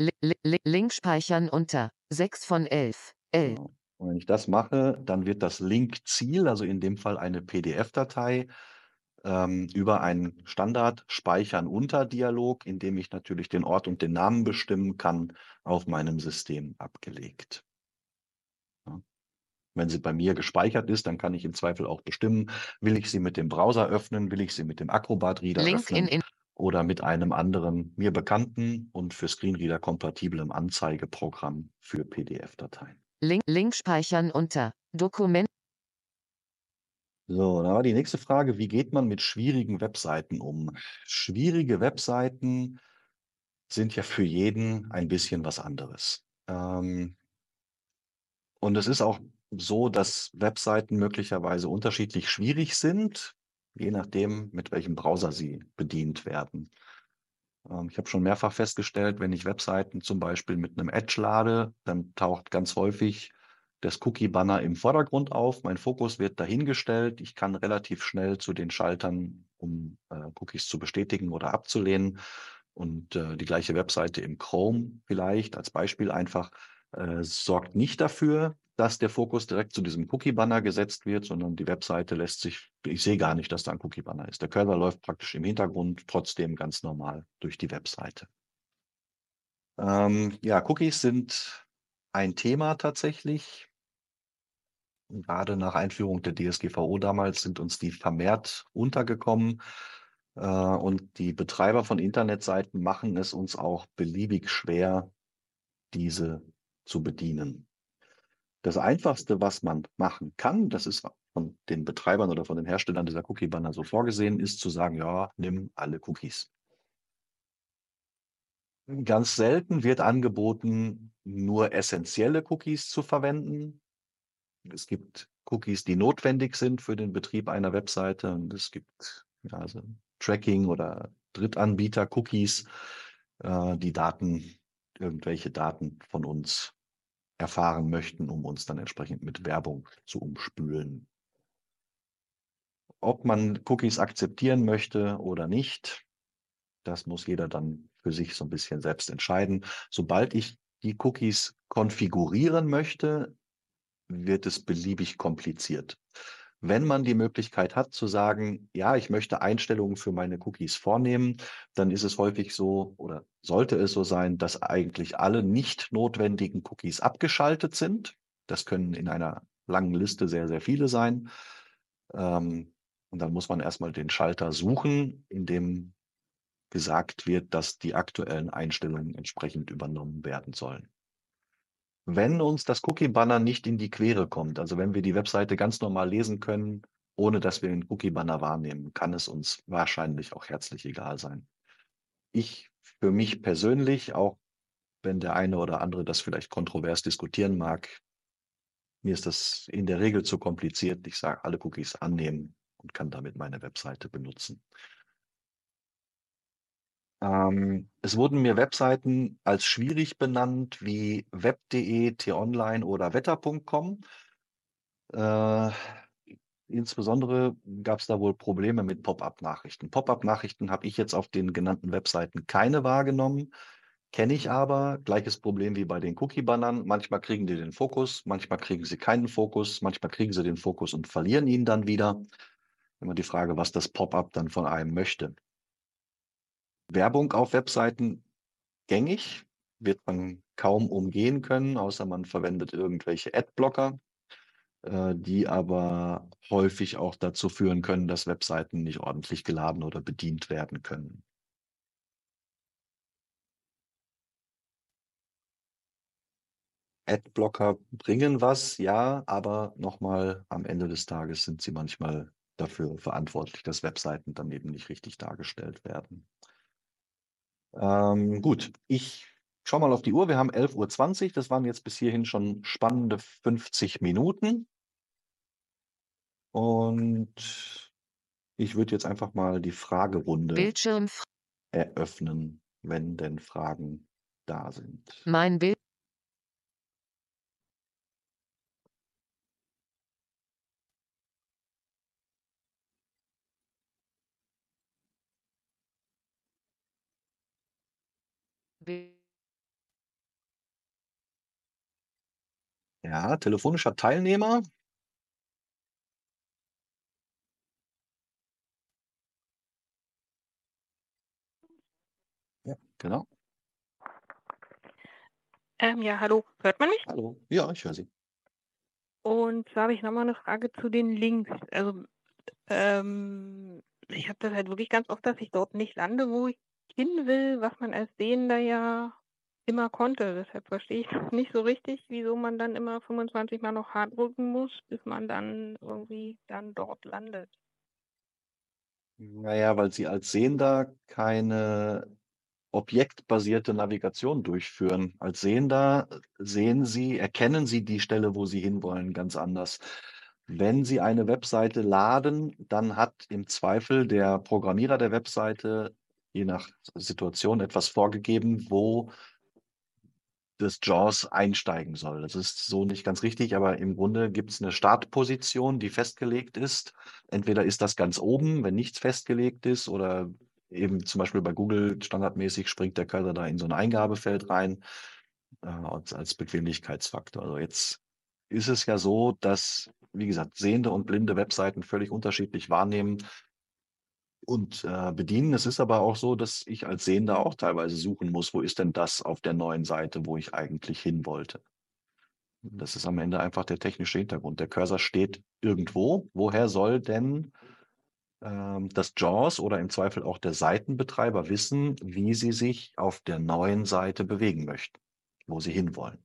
Link speichern unter 6 von 11. L. Genau. Und wenn ich das mache, dann wird das Link-Ziel, also in dem Fall eine PDF-Datei, über einen Standard-Speichern-Unter-Dialog, in dem ich natürlich den Ort und den Namen bestimmen kann, auf meinem System abgelegt. Ja. Wenn sie bei mir gespeichert ist, dann kann ich im Zweifel auch bestimmen, will ich sie mit dem Browser öffnen, will ich sie mit dem Acrobat-Reader Link öffnen in oder mit einem anderen mir bekannten und für Screenreader kompatiblen Anzeigeprogramm für PDF-Dateien. Link speichern unter Dokument. So, dann war die nächste Frage, wie geht man mit schwierigen Webseiten um? Schwierige Webseiten sind ja für jeden ein bisschen was anderes. Und es ist auch so, dass Webseiten möglicherweise unterschiedlich schwierig sind, je nachdem, mit welchem Browser sie bedient werden. Ich habe schon mehrfach festgestellt, wenn ich Webseiten zum Beispiel mit einem Edge lade, dann taucht ganz häufig das Cookie-Banner im Vordergrund auf. Mein Fokus wird dahingestellt. Ich kann relativ schnell zu den Schaltern, um Cookies zu bestätigen oder abzulehnen. Und die gleiche Webseite im Chrome vielleicht als Beispiel einfach sorgt nicht dafür, dass der Fokus direkt zu diesem Cookie-Banner gesetzt wird, sondern die Webseite lässt sich, ich sehe gar nicht, dass da ein Cookie-Banner ist. Der Cursor läuft praktisch im Hintergrund trotzdem ganz normal durch die Webseite. Ja, Cookies sind ein Thema tatsächlich. Gerade nach Einführung der DSGVO damals sind uns die vermehrt untergekommen. Und die Betreiber von Internetseiten machen es uns auch beliebig schwer, diese zu bedienen. Das Einfachste, was man machen kann, das ist von den Betreibern oder von den Herstellern dieser Cookie-Banner so vorgesehen, ist zu sagen, ja, nimm alle Cookies. Ganz selten wird angeboten, nur essentielle Cookies zu verwenden. Es gibt Cookies, die notwendig sind für den Betrieb einer Webseite. Und es gibt ja, also Tracking- oder Drittanbieter-Cookies, die irgendwelche Daten von uns erfahren möchten, um uns dann entsprechend mit Werbung zu umspülen. Ob man Cookies akzeptieren möchte oder nicht, das muss jeder dann für sich so ein bisschen selbst entscheiden. Sobald ich die Cookies konfigurieren möchte, wird es beliebig kompliziert. Wenn man die Möglichkeit hat zu sagen, ja, ich möchte Einstellungen für meine Cookies vornehmen, dann ist es häufig so oder sollte es so sein, dass eigentlich alle nicht notwendigen Cookies abgeschaltet sind. Das können in einer langen Liste sehr, sehr viele sein. Und dann muss man erstmal den Schalter suchen, in dem gesagt wird, dass die aktuellen Einstellungen entsprechend übernommen werden sollen. Wenn uns das Cookie-Banner nicht in die Quere kommt, also wenn wir die Webseite ganz normal lesen können, ohne dass wir den Cookie-Banner wahrnehmen, kann es uns wahrscheinlich auch herzlich egal sein. Ich für mich persönlich, auch wenn der eine oder andere das vielleicht kontrovers diskutieren mag, mir ist das in der Regel zu kompliziert. Ich sage, alle Cookies annehmen und kann damit meine Webseite benutzen. Es wurden mir Webseiten als schwierig benannt wie web.de, t-online oder wetter.com. Insbesondere gab es da wohl Probleme mit Pop-up-Nachrichten. Pop-up-Nachrichten habe ich jetzt auf den genannten Webseiten keine wahrgenommen, kenne ich aber. Gleiches Problem wie bei den Cookie-Bannern. Manchmal kriegen die den Fokus, manchmal kriegen sie keinen Fokus, manchmal kriegen sie den Fokus und verlieren ihn dann wieder. Immer die Frage, was das Pop-up dann von einem möchte. Werbung auf Webseiten gängig, wird man kaum umgehen können, außer man verwendet irgendwelche Adblocker, die aber häufig auch dazu führen können, dass Webseiten nicht ordentlich geladen oder bedient werden können. Adblocker bringen was, ja, aber nochmal am Ende des Tages sind sie manchmal dafür verantwortlich, dass Webseiten dann eben nicht richtig dargestellt werden. Gut, ich schau mal auf die Uhr. Wir haben 11:20 Uhr. Das waren jetzt bis hierhin schon spannende 50 Minuten. Und ich würde jetzt einfach mal die Fragerunde Bildschirm. eröffnen, wenn denn Fragen da sind. Mein Bild. Ja, telefonischer Teilnehmer. Ja, genau. Ja, hallo, hört man mich? Hallo. Ja, ich höre Sie. Und zwar habe ich nochmal eine Frage zu den Links. Also, ich habe das halt wirklich ganz oft, dass ich dort nicht lande, wo ich hin will, was man als Sehender ja immer konnte. Deshalb verstehe ich das nicht so richtig, wieso man dann immer 25 Mal noch hart drücken muss, bis man dann irgendwie dann dort landet. Naja, weil Sie als Sehender keine objektbasierte Navigation durchführen. Als Sehender erkennen Sie die Stelle, wo Sie hinwollen, ganz anders. Wenn Sie eine Webseite laden, dann hat im Zweifel der Programmierer der Webseite je nach Situation etwas vorgegeben, wo das JAWS einsteigen soll. Das ist so nicht ganz richtig, aber im Grunde gibt es eine Startposition, die festgelegt ist. Entweder ist das ganz oben, wenn nichts festgelegt ist, oder eben zum Beispiel bei Google standardmäßig springt der Cursor da in so ein Eingabefeld rein, als Bequemlichkeitsfaktor. Also jetzt ist es ja so, dass, wie gesagt, sehende und blinde Webseiten völlig unterschiedlich wahrnehmen und bedienen. Es ist aber auch so, dass ich als Sehender auch teilweise suchen muss, wo ist denn das auf der neuen Seite, wo ich eigentlich hin wollte. Das ist am Ende einfach der technische Hintergrund. Der Cursor steht irgendwo. Woher soll denn das JAWS oder im Zweifel auch der Seitenbetreiber wissen, wie sie sich auf der neuen Seite bewegen möchten, wo sie hinwollen?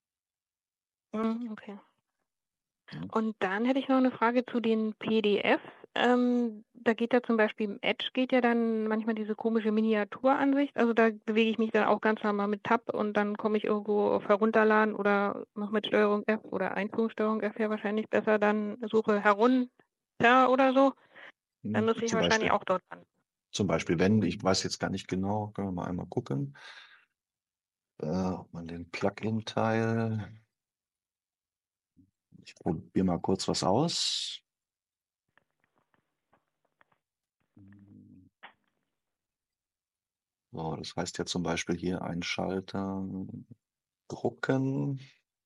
Okay. Ja. Und dann hätte ich noch eine Frage zu den PDFs. Da geht ja zum Beispiel im Edge geht ja dann manchmal diese komische Miniaturansicht. Also da bewege ich mich dann auch ganz normal mit Tab und dann komme ich irgendwo auf Herunterladen oder noch mit Steuerung F oder Einführungssteuerung F ja wahrscheinlich besser, dann suche herunter oder so. Dann muss ich Zum wahrscheinlich Beispiel, auch dort an. zum Beispiel, wenn, ich weiß jetzt gar nicht genau, können wir mal einmal gucken, ob man den Plugin-Teil, ich probiere mal kurz was aus. So, das heißt ja zum Beispiel hier ein Schalter drucken.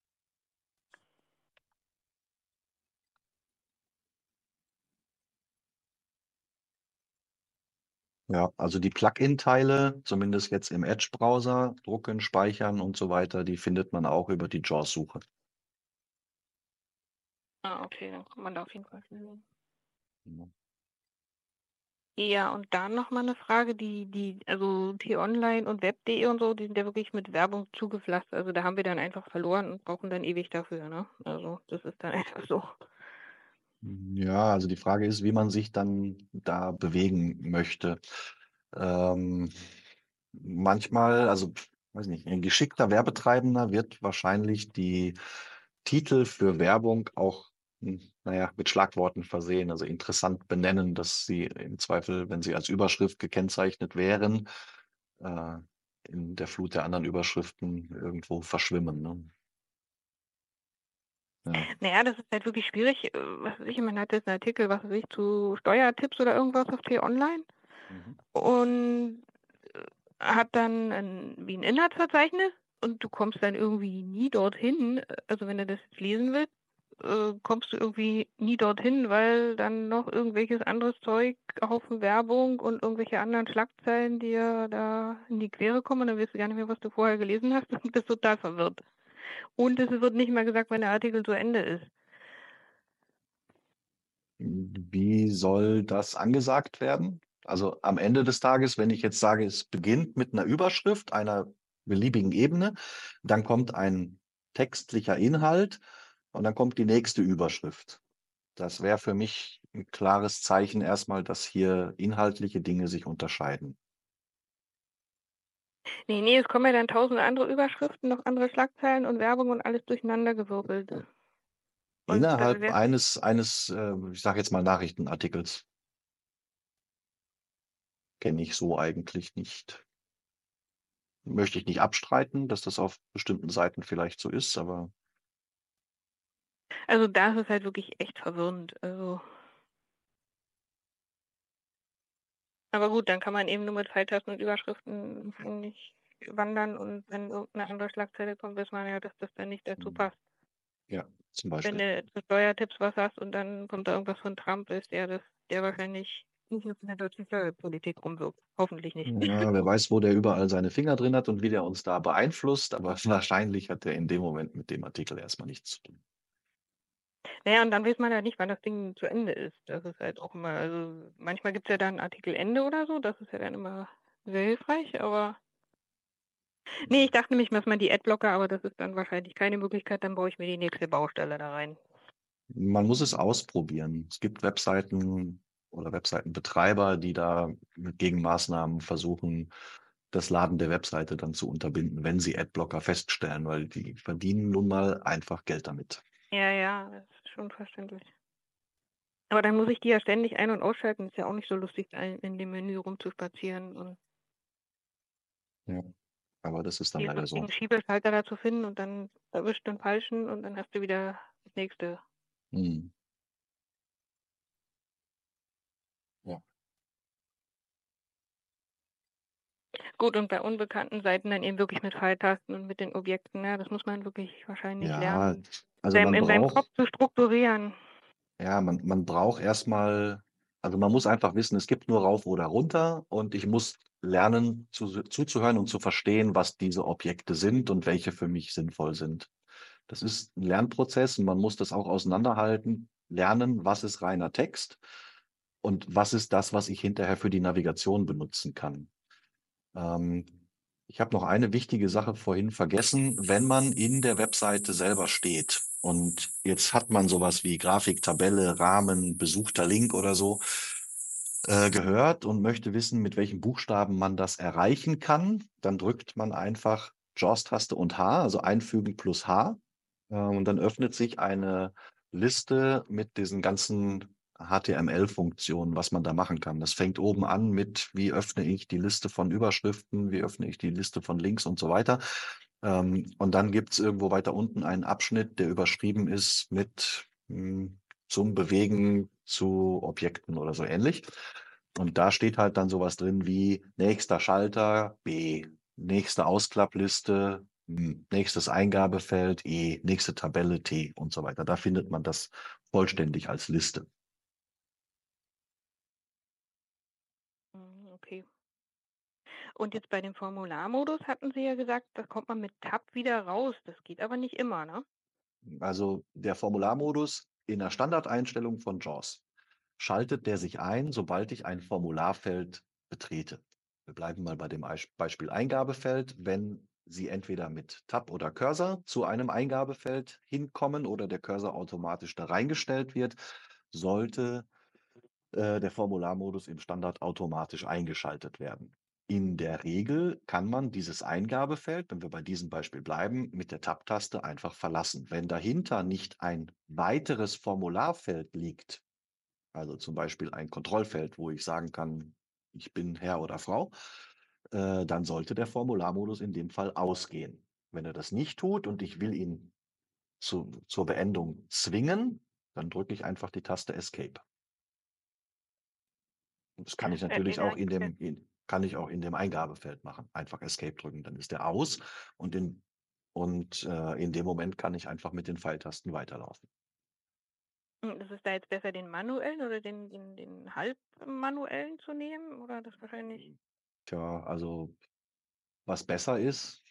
Ja, also die Plugin-Teile, zumindest jetzt im Edge-Browser, drucken, speichern und so weiter, die findet man auch über die JAWS-Suche. Ah, okay, dann kommt man da auf jeden Fall hin. Ja. Ja, und dann noch mal eine Frage, also T-Online und Web.de und so, die sind ja wirklich mit Werbung zugepflastert. Also da haben wir dann einfach verloren und brauchen dann ewig dafür, ne? Also das ist dann einfach so. Ja, also die Frage ist, wie man sich dann da bewegen möchte. Ähm, manchmal, also weiß nicht, ein geschickter Werbetreibender wird wahrscheinlich die Titel für Werbung auch, naja, mit Schlagworten versehen, also interessant benennen, dass sie im Zweifel, wenn sie als Überschrift gekennzeichnet wären, äh, in der Flut der anderen Überschriften irgendwo verschwimmen. Ne? Ja. Naja, das ist halt wirklich schwierig. Was weiß ich, man hat jetzt einen Artikel, was weiß ich, zu Steuertipps oder irgendwas auf T-Online Mhm. und hat dann wie ein Inhaltsverzeichnis und du kommst dann irgendwie nie dorthin. Also wenn du das jetzt lesen willst, kommst du irgendwie nie dorthin, weil dann noch irgendwelches anderes Zeug, Haufen Werbung und irgendwelche anderen Schlagzeilen dir da in die Quere kommen und dann weißt du gar nicht mehr, was du vorher gelesen hast und bist total verwirrt. Und es wird nicht mal gesagt, wann der Artikel zu Ende ist. Wie soll das angesagt werden? Also am Ende des Tages, wenn ich jetzt sage, es beginnt mit einer Überschrift einer beliebigen Ebene, dann kommt ein textlicher Inhalt und dann kommt die nächste Überschrift. Das wäre für mich ein klares Zeichen erstmal, dass hier inhaltliche Dinge sich unterscheiden. Nee, es kommen ja dann tausend andere Überschriften, noch andere Schlagzeilen und Werbung und alles durcheinander gewirbelt. Und Innerhalb eines, ich sage jetzt mal Nachrichtenartikels, kenne ich so eigentlich nicht. Möchte ich nicht abstreiten, dass das auf bestimmten Seiten vielleicht so ist, aber also da ist es halt wirklich echt verwirrend. Also, aber gut, dann kann man eben nur mit Pfeiltasten und Überschriften nicht wandern und wenn irgendeine andere Schlagzeile kommt, weiß man ja, dass das dann nicht dazu passt. ja, zum Wenn Beispiel. du zu Steuertipps was hast und dann kommt da irgendwas von Trump, ist der wahrscheinlich nicht nur in der deutschen Steuerpolitik rumwirkt. Hoffentlich nicht. Ja, wer weiß, wo der überall seine Finger drin hat und wie der uns da beeinflusst, aber wahrscheinlich hat er in dem Moment mit dem Artikel erstmal nichts zu tun. Naja, und dann weiß man ja nicht, wann das Ding zu Ende ist. Das ist halt auch immer, also manchmal gibt es ja dann Artikelende oder so, das ist ja dann immer sehr hilfreich, aber nee, ich dachte nämlich, dass man die Adblocker, aber das ist dann wahrscheinlich keine Möglichkeit, dann baue ich mir die nächste Baustelle da rein. Man muss es ausprobieren. Es gibt Webseiten oder Webseitenbetreiber, die da mit Gegenmaßnahmen versuchen, das Laden der Webseite dann zu unterbinden, wenn sie Adblocker feststellen, weil die verdienen nun mal einfach Geld damit. Ja, das ist schon verständlich. Aber dann muss ich die ja ständig ein- und ausschalten. Ist ja auch nicht so lustig, in dem Menü rumzuspazieren und Ja, aber das ist dann die leider so. lustigen Schiebeschalter da zu finden und dann erwischt den falschen und dann hast du wieder das nächste. Hm. Ja. Gut, und bei unbekannten Seiten dann eben wirklich mit Pfeiltasten und mit den Objekten. Ja, das muss man wirklich wahrscheinlich Ja, lernen, also man in seinem Kopf braucht, zu strukturieren. ja, man braucht erstmal, also man muss einfach wissen, es gibt nur rauf oder runter und ich muss lernen, zuzuhören und zu verstehen, was diese Objekte sind und welche für mich sinnvoll sind. Das ist ein Lernprozess und man muss das auch auseinanderhalten, lernen, was ist reiner Text und was ist das, was ich hinterher für die Navigation benutzen kann. Ähm, ich habe noch eine wichtige Sache vorhin vergessen. Wenn man in der Webseite selber steht und jetzt hat man sowas wie Grafik, Tabelle, Rahmen, besuchter Link oder so gehört und möchte wissen, mit welchen Buchstaben man das erreichen kann, dann drückt man einfach JAWS-Taste und H, also einfügen plus H. Und dann öffnet sich eine Liste mit diesen ganzen HTML-Funktionen, was man da machen kann. Das fängt oben an mit, wie öffne ich die Liste von Überschriften, wie öffne ich die Liste von Links und so weiter. Und dann gibt es irgendwo weiter unten einen Abschnitt, der überschrieben ist mit zum Bewegen zu Objekten oder so ähnlich. Und da steht halt dann sowas drin wie nächster Schalter B, nächste Ausklappliste nächstes Eingabefeld E, nächste Tabelle T und so weiter. Da findet man das vollständig als Liste. Okay. Und jetzt bei dem Formularmodus hatten Sie ja gesagt, da kommt man mit Tab wieder raus. Das geht aber nicht immer, ne? Also der Formularmodus in der Standardeinstellung von JAWS schaltet der sich ein, sobald ich ein Formularfeld betrete. Wir bleiben mal bei dem Beispiel Eingabefeld. Wenn Sie entweder mit Tab oder Cursor zu einem Eingabefeld hinkommen oder der Cursor automatisch da reingestellt wird, sollte der Formularmodus im Standard automatisch eingeschaltet werden. In der Regel kann man dieses Eingabefeld, wenn wir bei diesem Beispiel bleiben, mit der Tab-Taste einfach verlassen. Wenn dahinter nicht ein weiteres Formularfeld liegt, also zum Beispiel ein Kontrollfeld, wo ich sagen kann, ich bin Herr oder Frau, dann sollte der Formularmodus in dem Fall ausgehen. Wenn er das nicht tut und ich will ihn zur Beendung zwingen, dann drücke ich einfach die Taste Escape. Das kann ich natürlich auch in dem Eingabefeld machen. Einfach Escape drücken, dann ist der aus und in dem Moment kann ich einfach mit den Pfeiltasten weiterlaufen. Ist es da jetzt besser, den manuellen oder den halbmanuellen zu nehmen? Oder das wahrscheinlich? Tja, also was besser ist,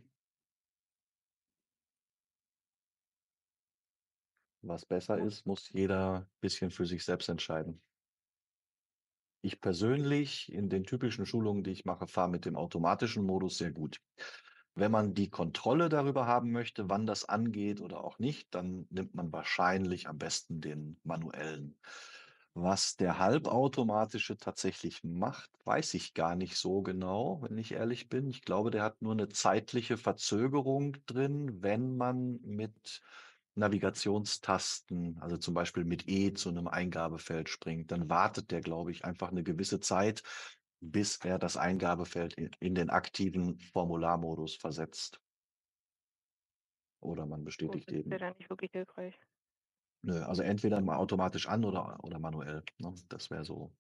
muss jeder ein bisschen für sich selbst entscheiden. Ich persönlich in den typischen Schulungen, die ich mache, fahre mit dem automatischen Modus sehr gut. Wenn man die Kontrolle darüber haben möchte, wann das angeht oder auch nicht, dann nimmt man wahrscheinlich am besten den manuellen. Was der halbautomatische tatsächlich macht, weiß ich gar nicht so genau, wenn ich ehrlich bin. Ich glaube, der hat nur eine zeitliche Verzögerung drin, wenn man mit Navigationstasten, also zum Beispiel mit E zu einem Eingabefeld springt, dann wartet der, glaube ich, einfach eine gewisse Zeit, bis er das Eingabefeld in den aktiven Formularmodus versetzt. Oder man Gut, bestätigt das ist ja eben. dann nicht wirklich hilfreich. Nö, also entweder mal automatisch an oder manuell. Ne? Das wäre so.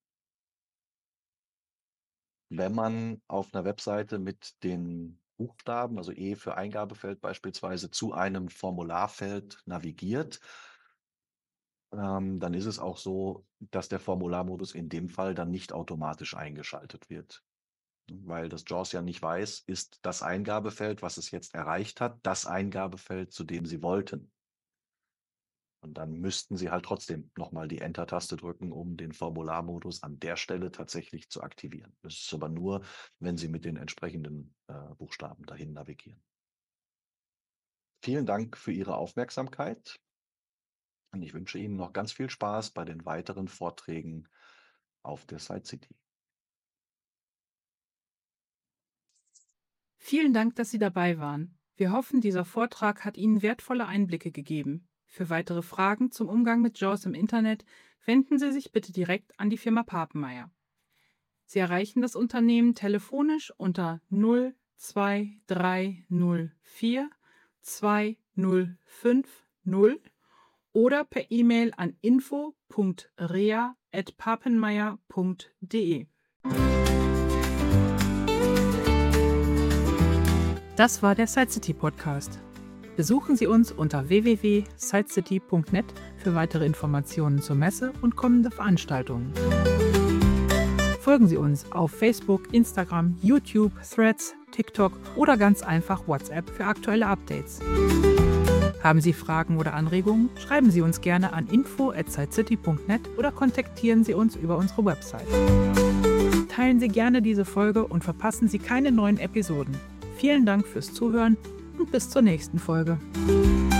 Wenn man auf einer Webseite mit den Buchstaben, also E für Eingabefeld beispielsweise, zu einem Formularfeld navigiert, dann ist es auch so, dass der Formularmodus in dem Fall dann nicht automatisch eingeschaltet wird. Weil das JAWS ja nicht weiß, ist das Eingabefeld, was es jetzt erreicht hat, das Eingabefeld, zu dem Sie wollten. Und dann müssten Sie halt trotzdem nochmal die Enter-Taste drücken, um den Formularmodus an der Stelle tatsächlich zu aktivieren. Das ist aber nur, wenn Sie mit den entsprechenden Buchstaben dahin navigieren. Vielen Dank für Ihre Aufmerksamkeit und ich wünsche Ihnen noch ganz viel Spaß bei den weiteren Vorträgen auf der Site City. Vielen Dank, dass Sie dabei waren. Wir hoffen, dieser Vortrag hat Ihnen wertvolle Einblicke gegeben. Für weitere Fragen zum Umgang mit JAWS im Internet wenden Sie sich bitte direkt an die Firma Papenmeier. Sie erreichen das Unternehmen telefonisch unter 02304 2050 oder per E-Mail an info.rea@papenmeier.de. Das war der Site City Podcast. Besuchen Sie uns unter www.sitecity.net für weitere Informationen zur Messe und kommende Veranstaltungen. Folgen Sie uns auf Facebook, Instagram, YouTube, Threads, TikTok oder ganz einfach WhatsApp für aktuelle Updates. Haben Sie Fragen oder Anregungen? Schreiben Sie uns gerne an info@sitecity.net oder kontaktieren Sie uns über unsere Website. Teilen Sie gerne diese Folge und verpassen Sie keine neuen Episoden. Vielen Dank fürs Zuhören und bis zur nächsten Folge.